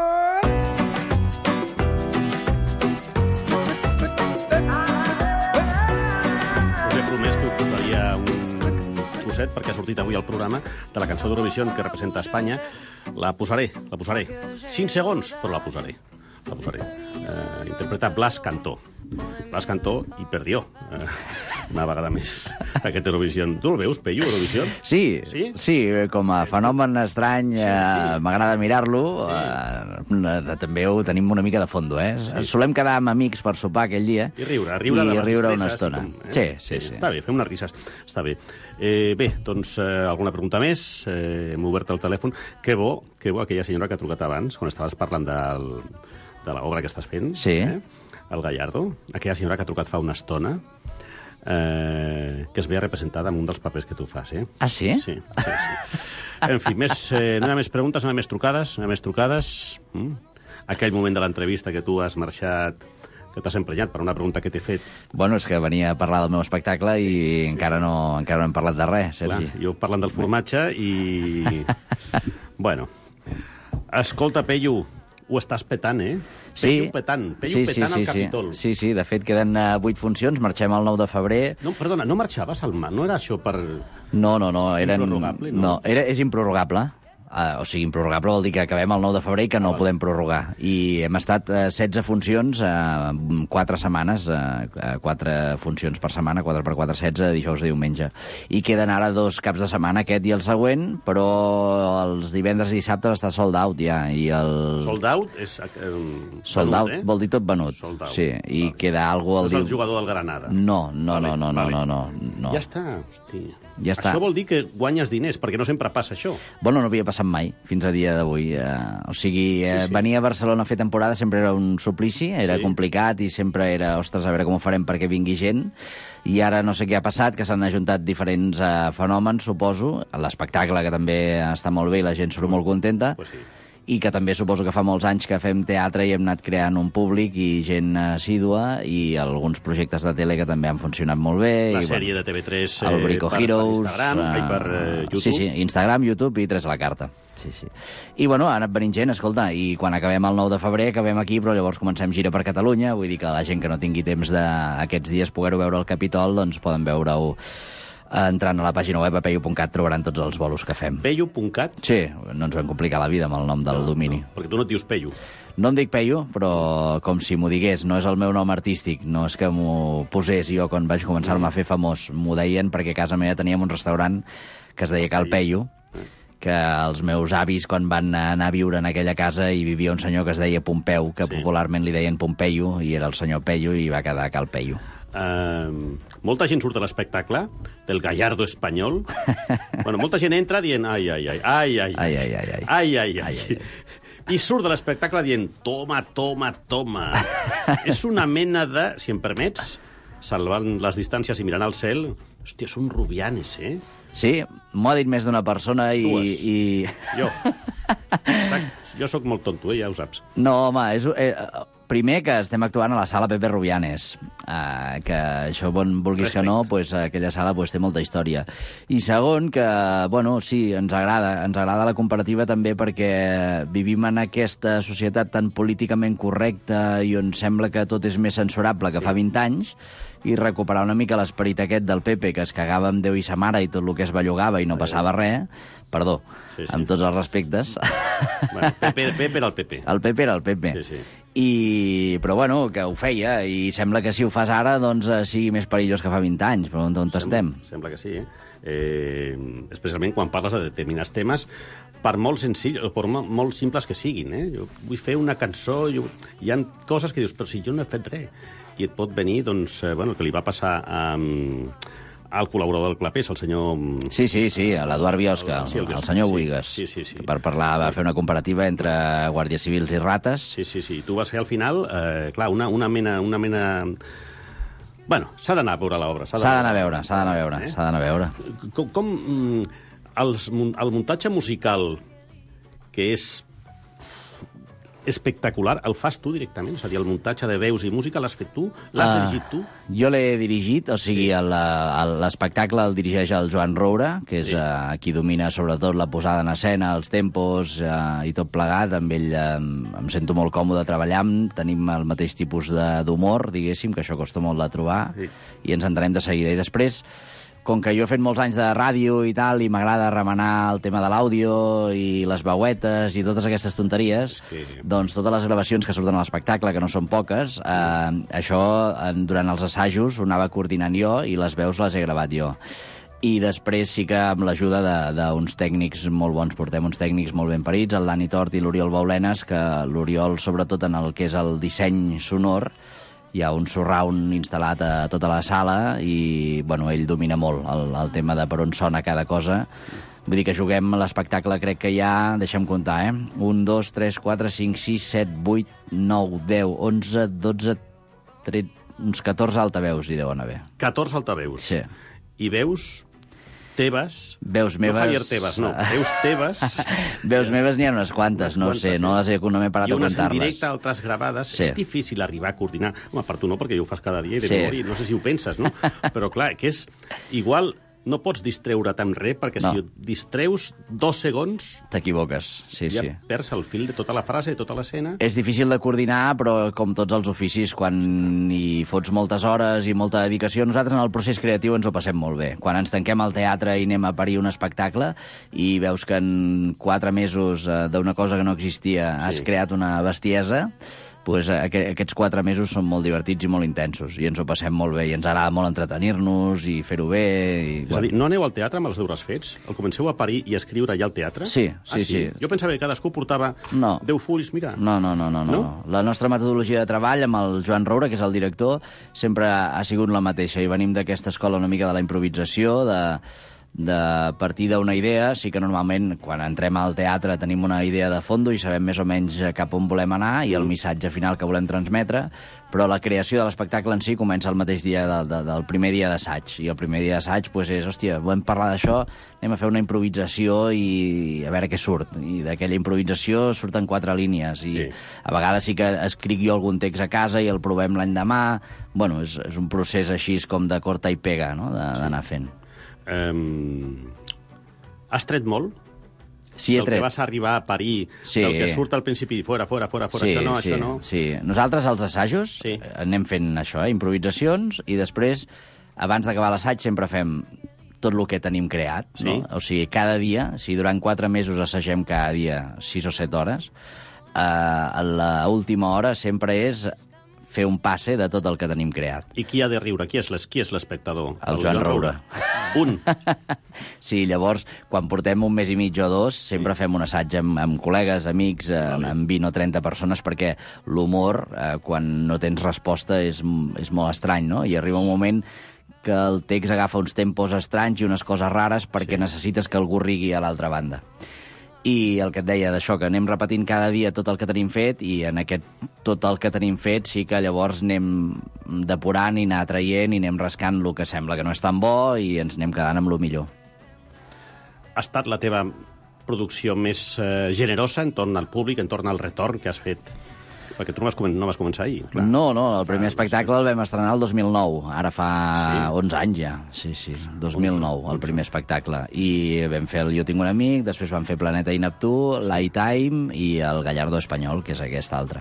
Us he promès que us posaria un trosset perquè ha sortit avui al programa de la cançó d'Eurovisió que representa Espanya. La posaré, la posaré. Cinc segons, però la posaré. La posaré. Eh, interpreta Blas Cantó. Blas Cantó i perdió. Eh, una vegada més aquest Eurovisió. Tu el veus, Peyu, Eurovisió? Sí, sí, sí, com a fenomen estrany, sí, sí. Eh, m'agrada mirar-lo. Sí. Eh, també ho tenim una mica de fondo, eh? Sí. Solem quedar amb amics per sopar aquell dia. I riure, riure i de les riure despeses, una estona. Com, eh? Sí, sí, sí. Està bé, fem unes risses. Està bé. Eh, bé, doncs, eh, alguna pregunta més? Eh, hem obert el telèfon. Que bo, que bo aquella senyora que ha trucat abans, quan estaves parlant del, de l'obra que estàs fent. Sí. Eh? El Gallardo. Aquella senyora que ha trucat fa una estona, eh, que es veia representada en un dels papers que tu fas, eh? Ah, sí? Sí, sí, sí. En fi, més, eh, no hi ha més preguntes, no hi ha més trucades, no hi ha més trucades. Mm? Aquell moment de l'entrevista que tu has marxat, que t'has emprenyat per una pregunta que t'he fet. Bueno, és que venia a parlar del meu espectacle sí, i sí, encara, sí. No, encara no hem parlat de res, Sergi. Clar, jo parlant del formatge i... bueno. Escolta, Peyu, ho estàs petant, eh? Sí. Peyu petant, Peyu sí, petant sí, al sí, Capitol. Sí, sí, de fet queden uh, vuit funcions, marxem el nou de febrer. No, perdona, no marxaves al mar? No era això per... No, no, no. Eren... Improrrogable, no? No, era, és improrrogable. Uh, o sigui, improrrogable vol dir que acabem el nou de febrer i que no ah, ho podem prorrogar. I hem estat uh, setze funcions, uh, quatre setmanes, uh, quatre funcions per setmana, quatre per quatre, setze, dijous i diumenge. I queden ara dos caps de setmana, aquest i el següent, però els divendres i dissabtes està sold out ja. I el... Sold out és... Um, sold venut, out eh? vol dir tot venut. Sold out. Sí, i vale. Queda algú... No és el jugador del Granada. No, no, vale, no, no, vale. no, no, no. Ja està, hosti. Ja està. Això vol dir que guanyes diners, perquè no sempre passa això. Bueno, no havia passat mai, fins a dia d'avui. Uh, o sigui, uh, sí, sí. Venir a Barcelona a fer temporada sempre era un suplici, era sí. complicat i sempre era, ostres, a veure com ho farem perquè vingui gent. I ara no sé què ha passat, que s'han ajuntat diferents uh, fenòmens, suposo. L'espectacle, que també està molt bé i la gent surt molt contenta. Pues sí. I que també suposo que fa molts anys que fem teatre i hem anat creant un públic i gent assídua i alguns projectes de tele que també han funcionat molt bé. La i, sèrie bueno, de T V tres eh, el Brico per, Heroes, per Instagram uh, i per uh, YouTube. Sí, sí, Instagram, YouTube i Tres a la carta. Sí, sí. I, bueno, ha anat venint gent, escolta, i quan acabem el nou de febrer acabem aquí, però llavors comencem gira per Catalunya, vull dir que la gent que no tingui temps d'aquests dies poder-ho veure al Capitol, doncs poden veure-ho entrant a la pàgina web a peyu punt cat trobaran tots els bolos que fem. Peyu punt cat? Sí, no ens vam complicar la vida amb el nom del no, domini. No, perquè tu no et dius Peyu. No em dic Peyu, però com si m'ho digués, no és el meu nom artístic, no és que m'ho posés jo quan vaig començar-me a fer famós. M'ho deien perquè a casa meva teníem un restaurant que es deia Cal Peyu, que els meus avis, quan van anar a viure en aquella casa, hi vivia un senyor que es deia Pompeu, que sí. popularment li deien Pompeyo, i era el senyor Peyu, i va quedar Cal Peyu. Uh, molta gent surt a l'espectacle del Gallardo espanyol. Bueno, molta gent entra dient ai, ai, ai, ai, ai, ai, ai, ai, ai, ai, ai, ai, ai. I surt de l'espectacle dient toma, toma, toma. És una mena de, si em permets, salvant les distàncies i mirant al cel, hòstia, són rubianes, eh? Sí, m'ho ha dit més d'una persona i... i... Jo. Exacte. Jo sóc molt tonto, eh? Ja ho saps. No, home, és... Eh, primer que estem actuant a la sala Pepe Rubianes, eh, que això, bon vulguis Respect. que no, pues, aquella sala pues, té molta història. I segon, que, bueno, sí, ens agrada, ens agrada la comparativa també perquè vivim en aquesta societat tan políticament correcta i on sembla que tot és més censurable que sí. fa vint anys, i recuperar una mica l'esperit aquest del Pepe, que es cagava amb Déu i sa mare i tot el que es bellugava i no passava res, perdó, sí, sí. amb tots els respectes. Bueno, Pepe, Pepe era el Pepe. El Pepe era el Pepe. Sí, sí. I, però bueno, que ho feia, i sembla que si ho fas ara doncs sigui més perillós que fa vint anys, però on, on sembla, estem? Sembla que sí, eh? eh? Especialment quan parles de determinats temes, per molt senzills o per molt simples que siguin, eh? Jo vull fer una cançó, jo... hi ha coses que dius, però si jo no he fet res, i et pot venir, doncs, eh, bueno, el que li va passar a... Um, al col·laborador del Clapés, el senyor... Sí, sí, sí, l'Eduard Biosca, el, sí, el, el senyor Buigas, sí, sí, sí, sí. per parlar, va fer una comparativa entre guàrdies civils i rates. Sí, sí, sí. Tu vas fer al final, eh, clar, una, una mena... Una mena... Bueno, s'ha d'anar a veure l'obra. S'ha d'anar a veure, s'ha d'anar a veure, eh? s'ha d'anar a veure. Com, com els, el muntatge musical, que és espectacular, el fas tu directament? És a dir, el muntatge de veus i música l'has fet tu? L'has uh, dirigit tu? Jo l'he dirigit, o sigui, sí. l'espectacle el dirigeix el Joan Roura, que és sí. uh, qui domina sobretot la posada en escena, els tempos uh, i tot plegat. Amb ell uh, em sento molt còmode treballant, tenim el mateix tipus d'humor, diguéssim, que això costa molt de trobar, sí. i ens entenem de seguida. I després, com que jo he fet molts anys de ràdio i tal, i m'agrada remenar el tema de l'àudio i les veuetes i totes aquestes tonteries, sí. doncs totes les gravacions que surten a l'espectacle, que no són poques, eh, això durant els assajos ho anava coordinant jo i les veus les he gravat jo. I després sí que amb l'ajuda d'uns tècnics molt bons, portem uns tècnics molt ben parits, el Dani Tort i l'Oriol Baulenes, que l'Oriol, sobretot en el que és el disseny sonor, hi ha un surround instal·lat a tota la sala i, bueno, ell domina molt el, el tema de per on sona cada cosa. Vull dir que juguem a l'espectacle, crec que hi ha, deixa'm comptar, eh? un, dos, tres, quatre, cinc, sis, set, vuit, nou, deu, onze, dotze, tretze, uns catorze altaveus hi deuen haver. catorze altaveus? Sí. I veus teves... Veus meves... No Javier Tebas, no. Veus teves... Veus meves n'hi ha unes quantes, unes no quantes, sé, sí. no les he, no m'he parat a comptar-les. I unes en directe, altres gravades. Sí. És difícil arribar a coordinar. Home, per tu no, perquè jo ho fas cada dia i de sí. memòria, no sé si ho penses, no? Però clar, que és igual... No pots distreure't amb res, perquè no. si distreus dos segons... T'equivoques, sí, ja sí. Ja perds el fil de tota la frase, de tota l'escena. És difícil de coordinar, però com tots els oficis, quan hi fots moltes hores i molta dedicació, nosaltres en el procés creatiu ens ho passem molt bé. Quan ens tanquem al teatre i anem a parir un espectacle i veus que en quatre mesos d'una cosa que no existia has sí. creat una bestiesa... pues, aquests quatre mesos són molt divertits i molt intensos, i ens ho passem molt bé, i ens agrada molt entretenir-nos i fer-ho bé. I, és bueno. a dir, no aneu al teatre amb els deures fets? El comenceu a parir i a escriure ja al teatre? Sí, sí, ah, sí, sí. Jo pensava que cadascú portava no. deu fulls, mira. No, no, no, no, no, no. La nostra metodologia de treball amb el Joan Roura, que és el director, sempre ha sigut la mateixa, i venim d'aquesta escola una mica de la improvisació, de... de partir d'una idea. Sí que normalment quan entrem al teatre tenim una idea de fondo i sabem més o menys cap on volem anar i el missatge final que volem transmetre, però la creació de l'espectacle en si comença el mateix dia de, de, del primer dia d'assaig, i el primer dia d'assaig pues, és, hòstia, volem parlar d'això, anem a fer una improvisació i a veure què surt, i d'aquella improvisació surten quatre línies, i sí. a vegades sí que escric jo algun text a casa i el provem l'endemà. Bueno, és, és un procés així com de corta i pega, no?, d'anar sí. fent. Um, has tret molt? Sí, he tret. Del que vas arribar a parir, sí. del que surt al principi, fora, fora, fora, fora, sí, això no, sí, això no... Sí, nosaltres als assajos sí. anem fent això, eh, improvisacions, i després, abans d'acabar l'assaig, sempre fem tot el que tenim creat, sí. no? O sigui, cada dia, si durant quatre mesos assagem cada dia sis o set hores, a l'última hora sempre és fer un passe de tot el que tenim creat. I qui ha de riure? Qui és l'es- qui és l'espectador? El Joan Roura. Un. Sí, llavors, quan portem un mes i mig o dos, sempre fem un assaig amb, amb col·legues, amics, amb, amb vint o trenta persones, perquè l'humor, eh, quan no tens resposta, és, és molt estrany, no? I arriba un moment que el text agafa uns tempos estranys i unes coses rares perquè necessites que algú rigui a l'altra banda. I el que et deia d'això, que anem repetint cada dia tot el que tenim fet, i en aquest tot el que tenim fet sí que llavors anem depurant i anar traient i anem rascant el que sembla que no és tan bo i ens anem quedant amb el millor. Ha estat la teva producció més eh, generosa entorn al públic, entorn al retorn que has fet? Perquè tu no vas, comen- no vas començar ahir, clar. No, no, el primer espectacle el vam estrenar el dos mil nou, ara fa Sí? onze anys ja, sí, sí, dos mil nou, el primer espectacle. I vam fer el Jo tinc un amic, després vam fer Planeta i Neptú, l'I-Time i el Gallardo Espanyol, que és aquest altre.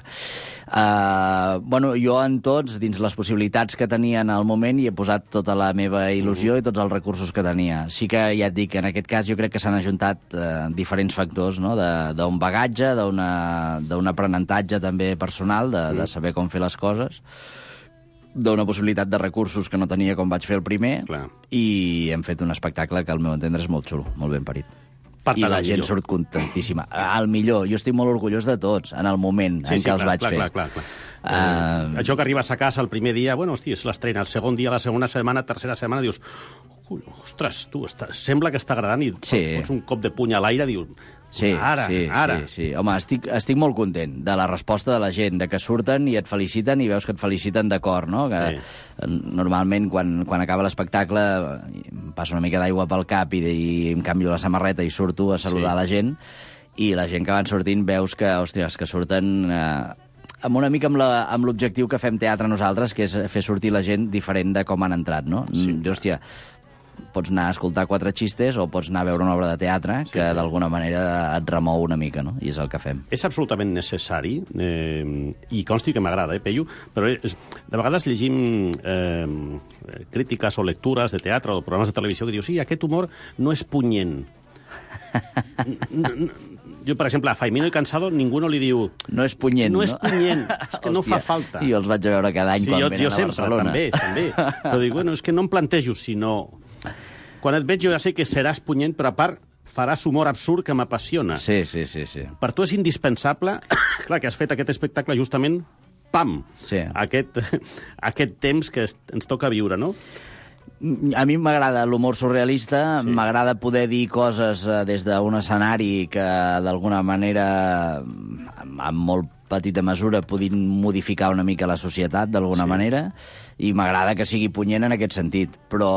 Uh, bueno, jo en tots, dins les possibilitats que tenia en el moment, hi he posat tota la meva il·lusió i tots els recursos que tenia. Sí que ja et dic, en aquest cas jo crec que s'han ajuntat uh, diferents factors, no? De- d'un bagatge, d'una- d'un aprenentatge també personal, de, de saber com fer les coses, d'una possibilitat de recursos que no tenia com vaig fer el primer, Clar. i hem fet un espectacle que al meu entendre és molt xulo, molt ben parit. Per I tant, la el gent millor. surt contentíssima. Al millor, jo estic molt orgullós de tots, en el moment Sí, en sí, què els clar, vaig clar, fer. clar, clar, clar. Uh, Eh, això que arribes a casa el primer dia, bueno, hosti, és l'estrena, el segon dia, la segona setmana, tercera setmana, dius, ui, ostres, tu, està, sembla que està agradant i Sí. fots un cop de puny a l'aire, dius, Sí, ara, sí, ara. sí, sí. Home, estic, estic molt content de la resposta de la gent, de que surten i et feliciten i veus que et feliciten d'acord, no? Que sí. Normalment, quan, quan acaba l'espectacle, em passa una mica d'aigua pel cap i, i em canvio la samarreta i surto a saludar Sí. la gent, i la gent que van sortint veus que, hòsties, que surten... Eh, amb una mica amb la- amb l'objectiu que fem teatre nosaltres, que és fer sortir la gent diferent de com han entrat, no? Sí. Mm, hòstia, pots anar a escoltar quatre xistes o pots anar a veure una obra de teatre que sí. d'alguna manera et remou una mica, no? I és el que fem. És absolutament necessari, eh, i consti que m'agrada, eh, Peyu, però és, de vegades llegim eh, crítiques o lectures de teatre o programes de televisió que diu, sí, aquest humor no és punyent. No, no, jo, per exemple, a Faimino i Cansado ningú no li diu... No és punyent, no? no? és punyent, és que no fa falta. I jo els vaig a veure cada any Sí, quan jo, venen jo a sempre, Barcelona. també, també. Però dic, bueno, és que no em plantejo, sinó... Quan et veig jo ja sé que seràs punyent, però a part faràs humor absurd que m'apassiona. Sí, sí, sí, sí. Per tu és indispensable, clar, que has fet aquest espectacle justament, pam, sí. aquest, aquest temps que es, ens toca viure, no? A mi m'agrada l'humor surrealista, sí. M'agrada poder dir coses eh, des d'un escenari que d'alguna manera, amb molt petita mesura, puguin modificar una mica la societat d'alguna sí. manera, i m'agrada que sigui punyent en aquest sentit.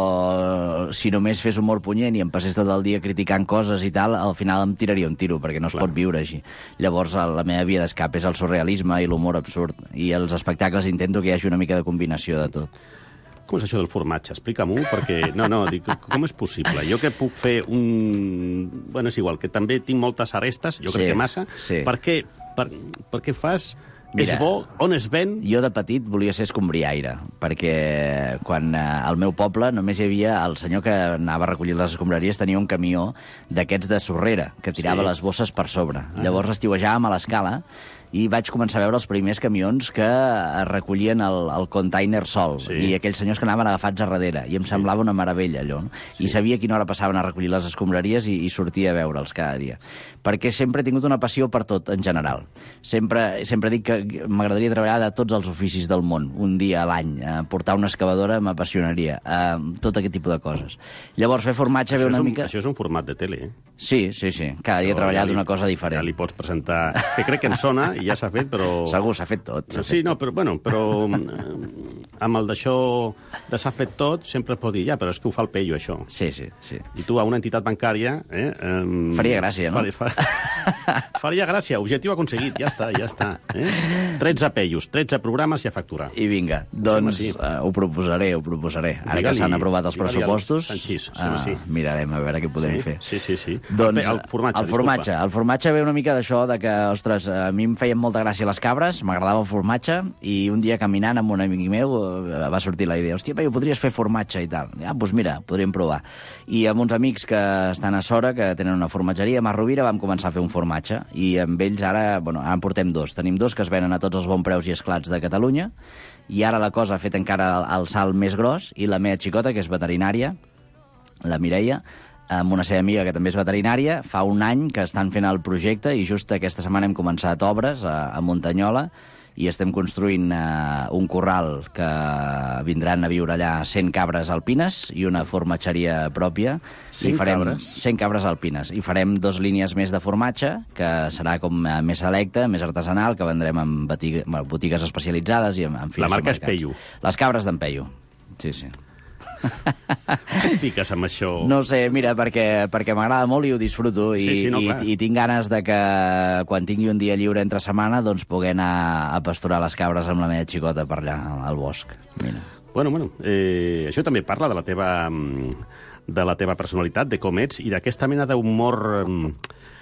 Però si només fes humor punyent i em passés tot el dia criticant coses i tal, al final em tiraria un tiro, perquè no es Clar. pot viure així. Llavors, la meva via d'escap és el surrealisme i l'humor absurd. I els espectacles intento que hi hagi una mica de combinació de tot. Com és això del formatge? Explica-m'ho, perquè... No, no, dic, com és possible? Jo que puc fer un... Bueno, és igual, que també tinc moltes arestes, jo Sí, crec que massa. sí. Per què, per, per què fas... Mira, és bo? On es ven? Jo de petit volia ser escombriaire, perquè quan eh, al meu poble només hi havia el senyor que anava a recollir les escombraries, tenia un camió d'aquests de sorrera, que tirava Sí. les bosses per sobre. Ah. Llavors estiuejàvem a l'escala i vaig començar a veure els primers camions que recollien el, el container sol, Sí. i aquells senyors que anaven agafats a darrere, i em semblava una meravella, allò. No? Sí. I sabia a quina hora passaven a recollir les escombraries i, i sortia a veure'ls cada dia. Perquè sempre he tingut una passió per tot, en general. Sempre, sempre dic que m'agradaria treballar de tots els oficis del món, un dia a l'any. Eh, portar una excavadora m'apassionaria. Eh, tot aquest tipus de coses. Llavors, fer formatge Això ve una és un, mica... Això és un format de tele, eh? Sí, sí, sí. Cada dia he treballat ja li- d'una cosa diferent. Ja li pots presentar... Que crec que en sona i ja s'ha fet, però... Segur, s'ha fet tot. s'ha Sí, fet no, però, bueno, però eh, amb el d'això de s'ha fet tot, sempre es pot dir, ja, però és que ho fa el Peyu, això. Sí, sí, sí. I tu a una entitat bancària... Eh, um, Faria gràcia, no? Faria, fa... faria gràcia, objectiu aconseguit, ja està, ja està. Eh? tretze Peyus, tretze programes i a facturar. I vinga, doncs sí. uh, ho proposaré, ho proposaré. Ara Digue-li- que s'han aprovat els digue-li pressupostos, al Sanchís, sí, uh, sí. mirarem a veure què podem Sí, fer. sí, sí, sí. Doncs, El, el formatge, el formatge, el formatge ve una mica d'això, de que, ostres, a mi em feien molta gràcia les cabres, m'agradava el formatge, i un dia caminant amb un amic meu va sortir la idea, hòstia, però podries fer formatge i tal. Ah, doncs mira, podríem provar. I amb uns amics que estan a Sora, que tenen una formatgeria, a Mar Rovira, vam començar a fer un formatge. I amb ells ara, bueno, ara en portem dos. Tenim dos que es venen a tots els bons preus i esclats de Catalunya, i ara la cosa ha fet encara el salt més gros, i la meva xicota, que és veterinària, la Mireia, amb una seva amiga que també és veterinària, fa un any que estan fent el projecte i just aquesta setmana hem començat obres a, a Muntanyola i estem construint uh, un corral que vindran a viure allà cent cabres alpines i una formatgeria pròpia. cent I farem cabres? cent cabres alpines. I farem dos línies més de formatge, que serà com uh, més selecte, més artesanal, que vendrem en botigues, botigues especialitzades i en, en La marca és Peyu. Les cabres d'en Peyu, sí, sí. Què et fiques amb això? No sé, mira, perquè, perquè m'agrada molt i ho disfruto i, Sí, sí, no, i, clar. i tinc ganes de que quan tingui un dia lliure entre setmana doncs poder anar a pasturar les cabres amb la meva xicota per allà al bosc. Mira. Bueno, bueno, eh, això també parla de la teva mm, de la teva personalitat, de com ets i d'aquesta mena d'humor... mm,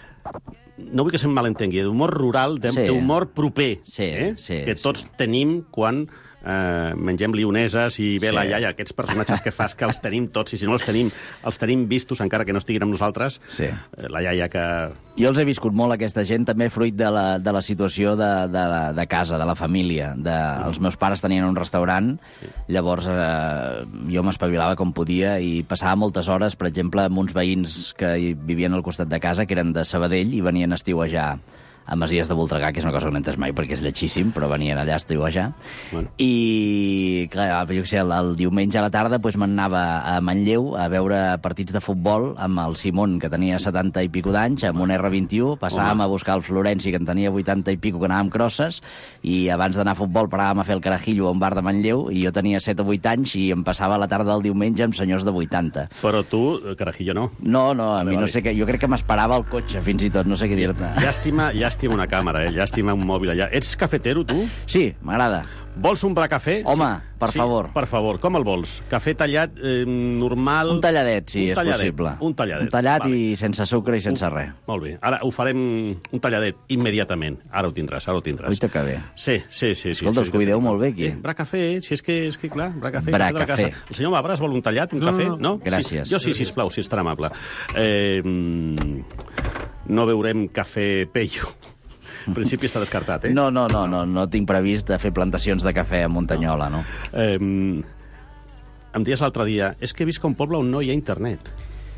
no vull que se'm malentengui, d'humor rural, de- Sí. d'humor proper, Sí, eh? sí, que tots tenim quan eh, mengem lioneses i ve Sí. la iaia, aquests personatges que fas que els tenim tots, i si no els tenim, els tenim vistos, encara que no estiguin amb nosaltres. Sí. Eh, la iaia que... Jo els he viscut molt, aquesta gent, també fruit de la, de la situació de, de, la- de casa, de la família. De, els meus pares tenien un restaurant, llavors eh, jo m'espavilava com podia i passava moltes hores, per exemple, amb uns veïns que hi vivien al costat de casa, que eren de Sabadell, i venien a estiuejar a Masies de Voltregà, que és una cosa que no he entès mai perquè és lletjíssim, però venien allà a estiuejar. Bueno. I, clar, jo què sé, el, el diumenge a la tarda doncs, me'n anava a Manlleu a veure partits de futbol amb el Simón, que tenia setanta i pico d'anys, amb un erre vint-i-u, passàvem Home. a buscar el Florenci, que en tenia vuitanta i pico, que anàvem crosses, i abans d'anar a futbol paràvem a fer el carajillo a un bar de Manlleu, i jo tenia set o vuit anys i em passava la tarda del diumenge amb senyors de vuitanta. Però tu, carajillo, no. No, no, a Vale, mi no vale. sé què, jo crec que m'esperava el cotxe, fins i tot, no sé què dir-te. Llàstima, llàstima una càmera, eh? Llàstima un mòbil allà. Ets cafetero, tu? Sí, m'agrada. Vols un bracafè? Home, sí. per sí, favor. Per favor, com el vols? Cafè tallat, eh, normal... Un talladet, sí, un és talladet, possible. Un talladet. Un tallat vale. i sense sucre i sense res. Molt bé. Ara ho farem un talladet immediatament. Ara ho tindràs, ara ho tindràs. Uita, que bé. Sí, sí, sí. sí Escolta, sí, us cuideu molt bé, aquí. Eh, bracafè, si és que, és que clar, bracafè. Bracafè. cafè de la casa. El senyor Mabras vol un tallat, un No, cafè? no, No? Gràcies. Sí, jo sí, sisplau, si és tan amable. Eh, mm, no veurem cafè Peyu. En principi està descartat, eh? No, no, no, no, no tinc previst de fer plantacions de cafè a Muntanyola, no. Eh, em dies l'altre dia, és que visc a un poble on no hi ha internet.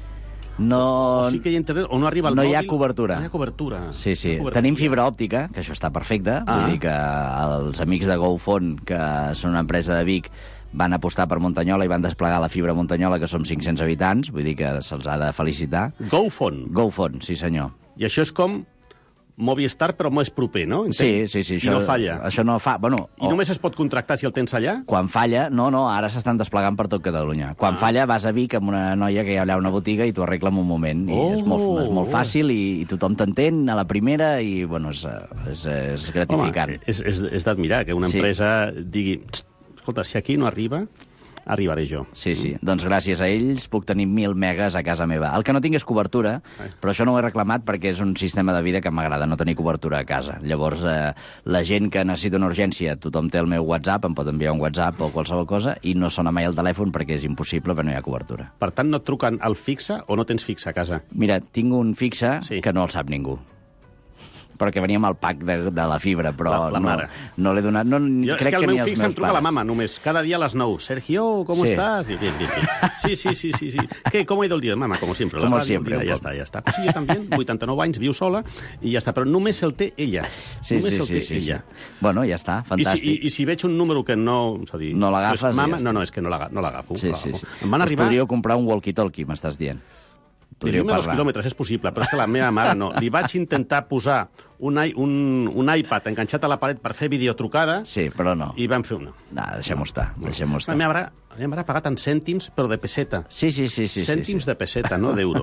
No, O sí que hi ha internet, o no arriba el no mòbil... hi ha cobertura. No hi ha cobertura. Sí, sí. No hi ha cobertura. Tenim fibra òptica, que això està perfecte. Ah. Vull dir que els amics de GoFone, que són una empresa de Vic, van apostar per Muntanyola i van desplegar la fibra a Muntanyola, que som cinc-cents habitants. Vull dir que se'ls ha de felicitar. GoFone. GoFone, sí senyor. I això és com Movistar, però més proper, no? Entenc? Sí, sí, sí. I no falla. Això no fa... Bueno, I només es pot contractar si el tens allà? Quan falla, no, no, ara s'estan desplegant per tot Catalunya. Quan Ah. falla vas a Vic amb una noia que hi ha allà una botiga i t'ho arregla en un moment. I Oh. és, molt, és molt fàcil i, i tothom t'entén a la primera i, bueno, és, és, és gratificant. Home, és, és, és d'admirar que una Sí. empresa digui "Txt, escolta, si aquí no arriba, arribaré jo. Sí, sí. Doncs gràcies a ells puc tenir mil megas a casa meva. El que no tinc és cobertura, però això no ho he reclamat perquè és un sistema de vida que m'agrada, no tenir cobertura a casa. Llavors, eh, la gent que necessita una urgència, tothom té el meu WhatsApp, em pot enviar un WhatsApp o qualsevol cosa, i no sona mai el telèfon perquè és impossible, perquè no hi ha cobertura. Per tant, no et truquen al fixe o no tens fixe a casa? Mira, tinc un fixe Sí. que no el sap ningú. Perquè venia amb el pack de, de la fibra, però La- la no, mare. no l'he donat... No, Jo, és crec que el ni meu els fixe em meus truca la pares. mama només, cada dia a les nou. Sergio, ¿cómo Sí. estás? Y bien, bien, bien. Sí, sí, sí, sí, sí. ¿Qué, ¿Cómo ha ido el día? Mamá, como siempre. la Como ràdio, siempre, mira, un ja poc. està, ja està. Pues sí, jo també, vuitanta-nou anys, viu sola, i ja està. Però només el té ella. Sí, només sí, el sí, té sí, sí. ella. Bueno, ja està, I si, fantàstic. i, I si veig un número que no... És a dir, No l'agafes pues, i mama, ja està. no, no, és que no l'aga- no l'agafo. Sí, no sí, l'agafo. sí. Em van Us arribar... podríeu comprar un walkie-talkie, m'estàs dient. Podríeu Vivim a dos parlar. quilòmetres, és possible, però és que la meva mare no. Li vaig intentar posar un, i- un, un iPad enganxat a la paret per fer videotrucada Sí, però no. i vam fer una. No, deixem-ho estar, deixem-ho La estar. meva mare, la meva mare ha pagat en cèntims, però de peseta. Sí, sí, sí. sí, Cèntims sí, sí. de peseta, no d'euro.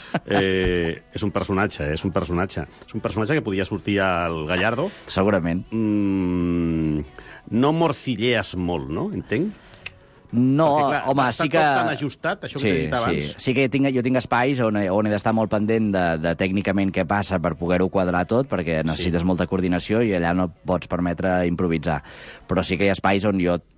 Eh, és un personatge, és un personatge. És un personatge que podia sortir al Gallardo. Segurament. Mm, no morcillees molt, no? Entenc? No, Perquè, clar, home, està sí que... tot tan ajustat, això que t'he dit abans. Sí, sí que tinc, jo tinc espais on, he- on he d'estar molt pendent de, de tècnicament què passa per poder-ho quadrar tot, perquè necessites molta coordinació i allà no pots permetre improvisar. Però sí que hi ha espais on jo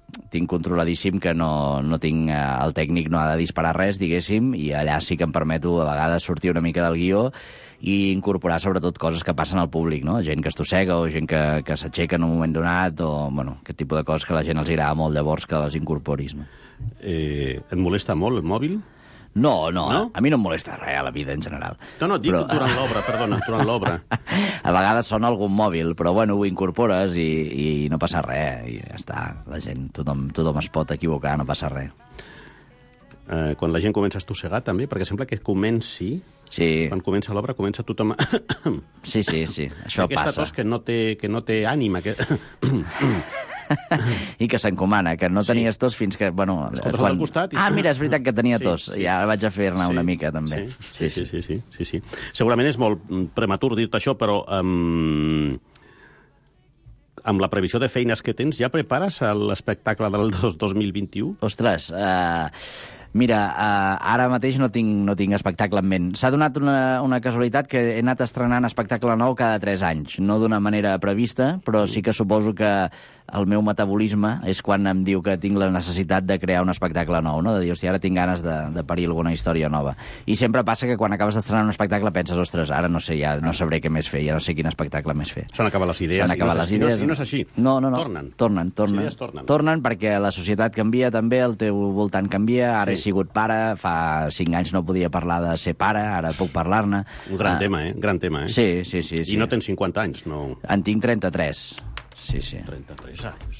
tinc controladíssim que no, no tinc, eh, el tècnic no ha de disparar res, diguéssim, i allà sí que em permeto a vegades sortir una mica del guió i incorporar sobretot coses que passen al públic, no? Gent que estossega o gent que, que s'aixeca en un moment donat o, bueno, aquest tipus de coses que a la gent els agrada molt, llavors que les incorporis, no? Eh, et molesta molt el mòbil? No, no, no, a mi no em molesta res a la vida en general. No, no, dic però... durant l'obra, perdona, durant l'obra. A vegades sona algun mòbil, però bueno, ho incorpores i, i no passa res, i ja està. La gent, tothom, tothom es pot equivocar, no passa res. Eh, quan la gent comença a estossegar, també, perquè sembla que comenci... Sí. Quan comença l'obra, comença tothom... Sí, sí, sí, això aquesta passa. Aquesta tos que no té, que no té ànima, que... I que s'encomana, que no Sí. tenies tos fins que... Bueno, Escoltes al costat i- Ah, mira, és veritat que tenia Sí, tos. sí. I ara vaig a fer-ne Sí, una mica, també. Sí, sí, sí, sí, sí, sí. Segurament és molt mm, prematur dir-te això, però um, amb la previsió de feines que tens, ja prepares l'espectacle del dos mil vint-i-u? Ostres, uh, mira, uh, ara mateix no tinc, no tinc espectacle en ment. S'ha donat una, una casualitat que he anat estrenant espectacle nou cada tres anys. No d'una manera prevista, però sí que suposo que el meu metabolisme és quan em diu que tinc la necessitat de crear un espectacle nou, no? De dir, hòstia, ara tinc ganes de, de parir alguna història nova. I sempre passa que quan acabes d'estrenar un espectacle penses, ostres, ara no sé, ja no sabré què més fer, ja no sé quin espectacle més fer. S'han acabat les idees. S'han i acabat no és les així, idees. No, no és així. No, no, no. Tornen. Tornen, tornen. Les idees tornen. Tornen perquè la societat canvia també, el teu voltant canvia, ara Sí. he sigut pare, fa cinc anys no podia parlar de ser pare, ara puc parlar-ne. Un gran Ah, tema, eh? Gran tema, eh? Sí, sí, sí. sí. I no tens cinquanta anys, no? En tinc trenta-tres. Sí, sí. trenta-tres anys.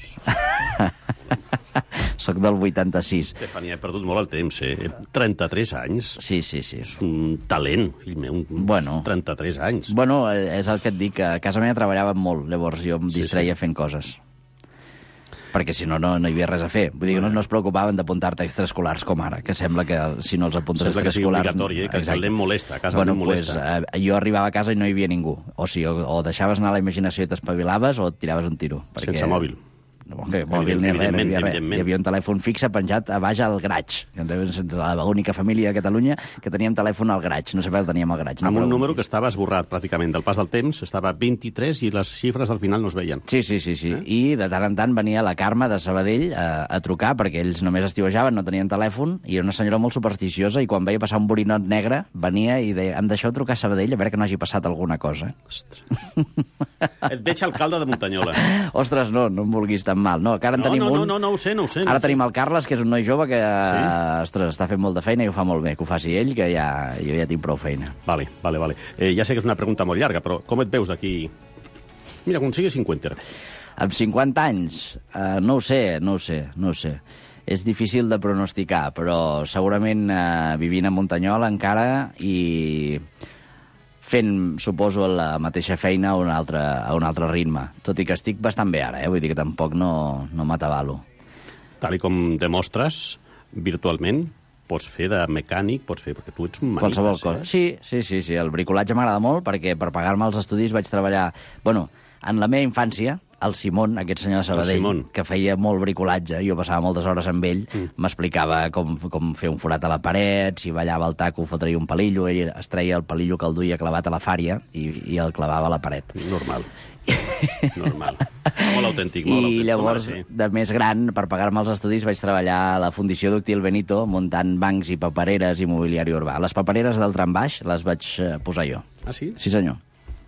Soc del vuitanta-sis. Estefania, he perdut molt el temps, eh? trenta-tres anys. Sí, sí, sí. És un talent, fill meu. Un... Bueno. trenta-tres anys. Bueno, és el que et dic, que a casa meva treballàvem molt, llavors jo em Sí, distreia sí. fent coses. Perquè si no, no, no hi havia res a fer. Vull dir que no, no es preocupaven d'apuntar-te a extraescolars com ara, que sembla que si no els apuntes a Sembla que sigui extraescolars... obligatori, eh? Que Exacte. el nen molesta, a casa bueno, el nen molesta. Pues, eh, jo arribava a casa i no hi havia ningú. O sigui, o, o deixaves anar la imaginació i t'espavilaves o et tiraves un tiro. Perquè... Sense mòbil. No, que mòbil ni res, no hi havia Evidentment, res. evidentment. Hi havia un telèfon fixe penjat a baix al graig. L'única família a Catalunya que teníem telèfon al graig. No sé per què el teníem al graig. No Amb un preguntis. número que estava esborrat pràcticament del pas del temps, estava vint-i-tres i les xifres al final no es veien. Sí, sí, sí, sí. Eh? I de tant en tant venia la Carme de Sabadell a, a trucar, perquè ells només estiuejaven, no tenien telèfon, i era una senyora molt supersticiosa, i quan veia passar un borinot negre, venia i deia, em deixeu trucar a Sabadell a veure que no hagi passat alguna cosa. Et veig alcalde de Muntanyola. Ostres, no, no em vulguis tan mal. No, que ara en No, tenim no, un... no, no, no ho sé, no ho sé. No Ara ho sé. tenim el Carles, que és un noi jove que sí? ostres, està fent molt de feina i ho fa molt bé. Que ho faci ell, que ja, jo ja tinc prou feina. Vale, vale, vale. Eh, ja sé que és una pregunta molt llarga, però com et veus d'aquí... Mira, quan siguis cinquanta. Amb cinquanta anys? Uh, no ho sé, no ho sé, no ho sé. És difícil de pronosticar, però segurament uh, vivint a Muntanyola encara i fent, suposo, la mateixa feina a un altre, a un altre ritme. Tot i que estic bastant bé ara, eh? Vull dir que tampoc no, no m'atabalo. Tal i com demostres virtualment, pots fer de mecànic, pots fer... Perquè tu ets un manites, Qualsevol cosa. Eh? Sí, sí, sí, sí. El bricolatge m'agrada molt perquè per pagar-me els estudis vaig treballar... Bueno, en la meva infància, el Simón, aquest senyor de Sabadell, que feia molt bricolatge, jo passava moltes hores amb ell, m'explicava mm. com, com fer un forat a la paret, si ballava el taco fotria un palillo, ell es treia el palillo que el duia clavat a la fària i, i el clavava a la paret. Normal. Normal. Molt autèntic, molt I autèntic. llavors, Sí. de més gran, per pagar-me els estudis, vaig treballar a la Fundició Dúctil Benito, muntant bancs i papereres i mobiliari urbà. Les papereres del tram baix les vaig eh, posar jo. Ah, sí? Sí, senyor.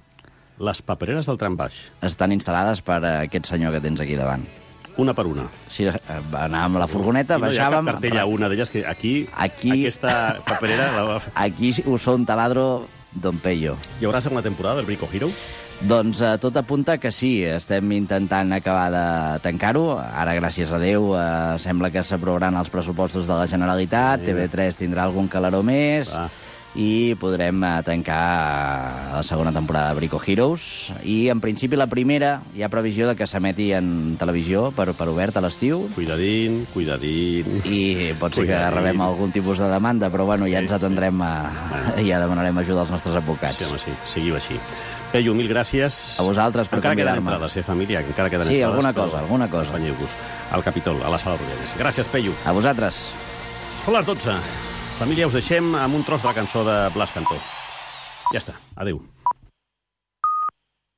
Les papereres del tram baix. Estan instal·lades per aquest senyor que tens aquí davant. Una per una. Sí, anàvem a la furgoneta, I no baixàvem... hi ha cap cartella, una d'elles, que aquí, aquí, aquesta paperera... La... Aquí us un taladro Don Pello. Hi haurà segona temporada del Brico Hero? Doncs eh, tot apunta que sí, estem intentant acabar de tancar-ho. Ara, gràcies a Déu, eh, sembla que s'aprovaran els pressupostos de la Generalitat, T V tres tindrà algun calaró més... Va. I podrem uh, tancar uh, la segona temporada de Brico Heroes. I, en principi, la primera hi ha previsió de que s'emeti en televisió per, per obert a l'estiu. Cuidadín, cuidadín... I pot ser cuidadín. que rebem algun tipus de demanda, però bueno, ja ens atendrem a... Bueno. Ja demanarem ajuda als nostres advocats. Sí, home, sí. Seguiu així. Peyu, mil gràcies. A vosaltres per encara convidar-me. Encara queden entrades, eh, família? Encara queden sí, entrades. alguna cosa, alguna cosa. Acompanyeu-vos al Capitol, a la Sala Rodelles. Gràcies, Peyu. A vosaltres. Són les dotze. Família, us deixem amb un tros de la cançó de Blas Cantó. Ja està. Adéu.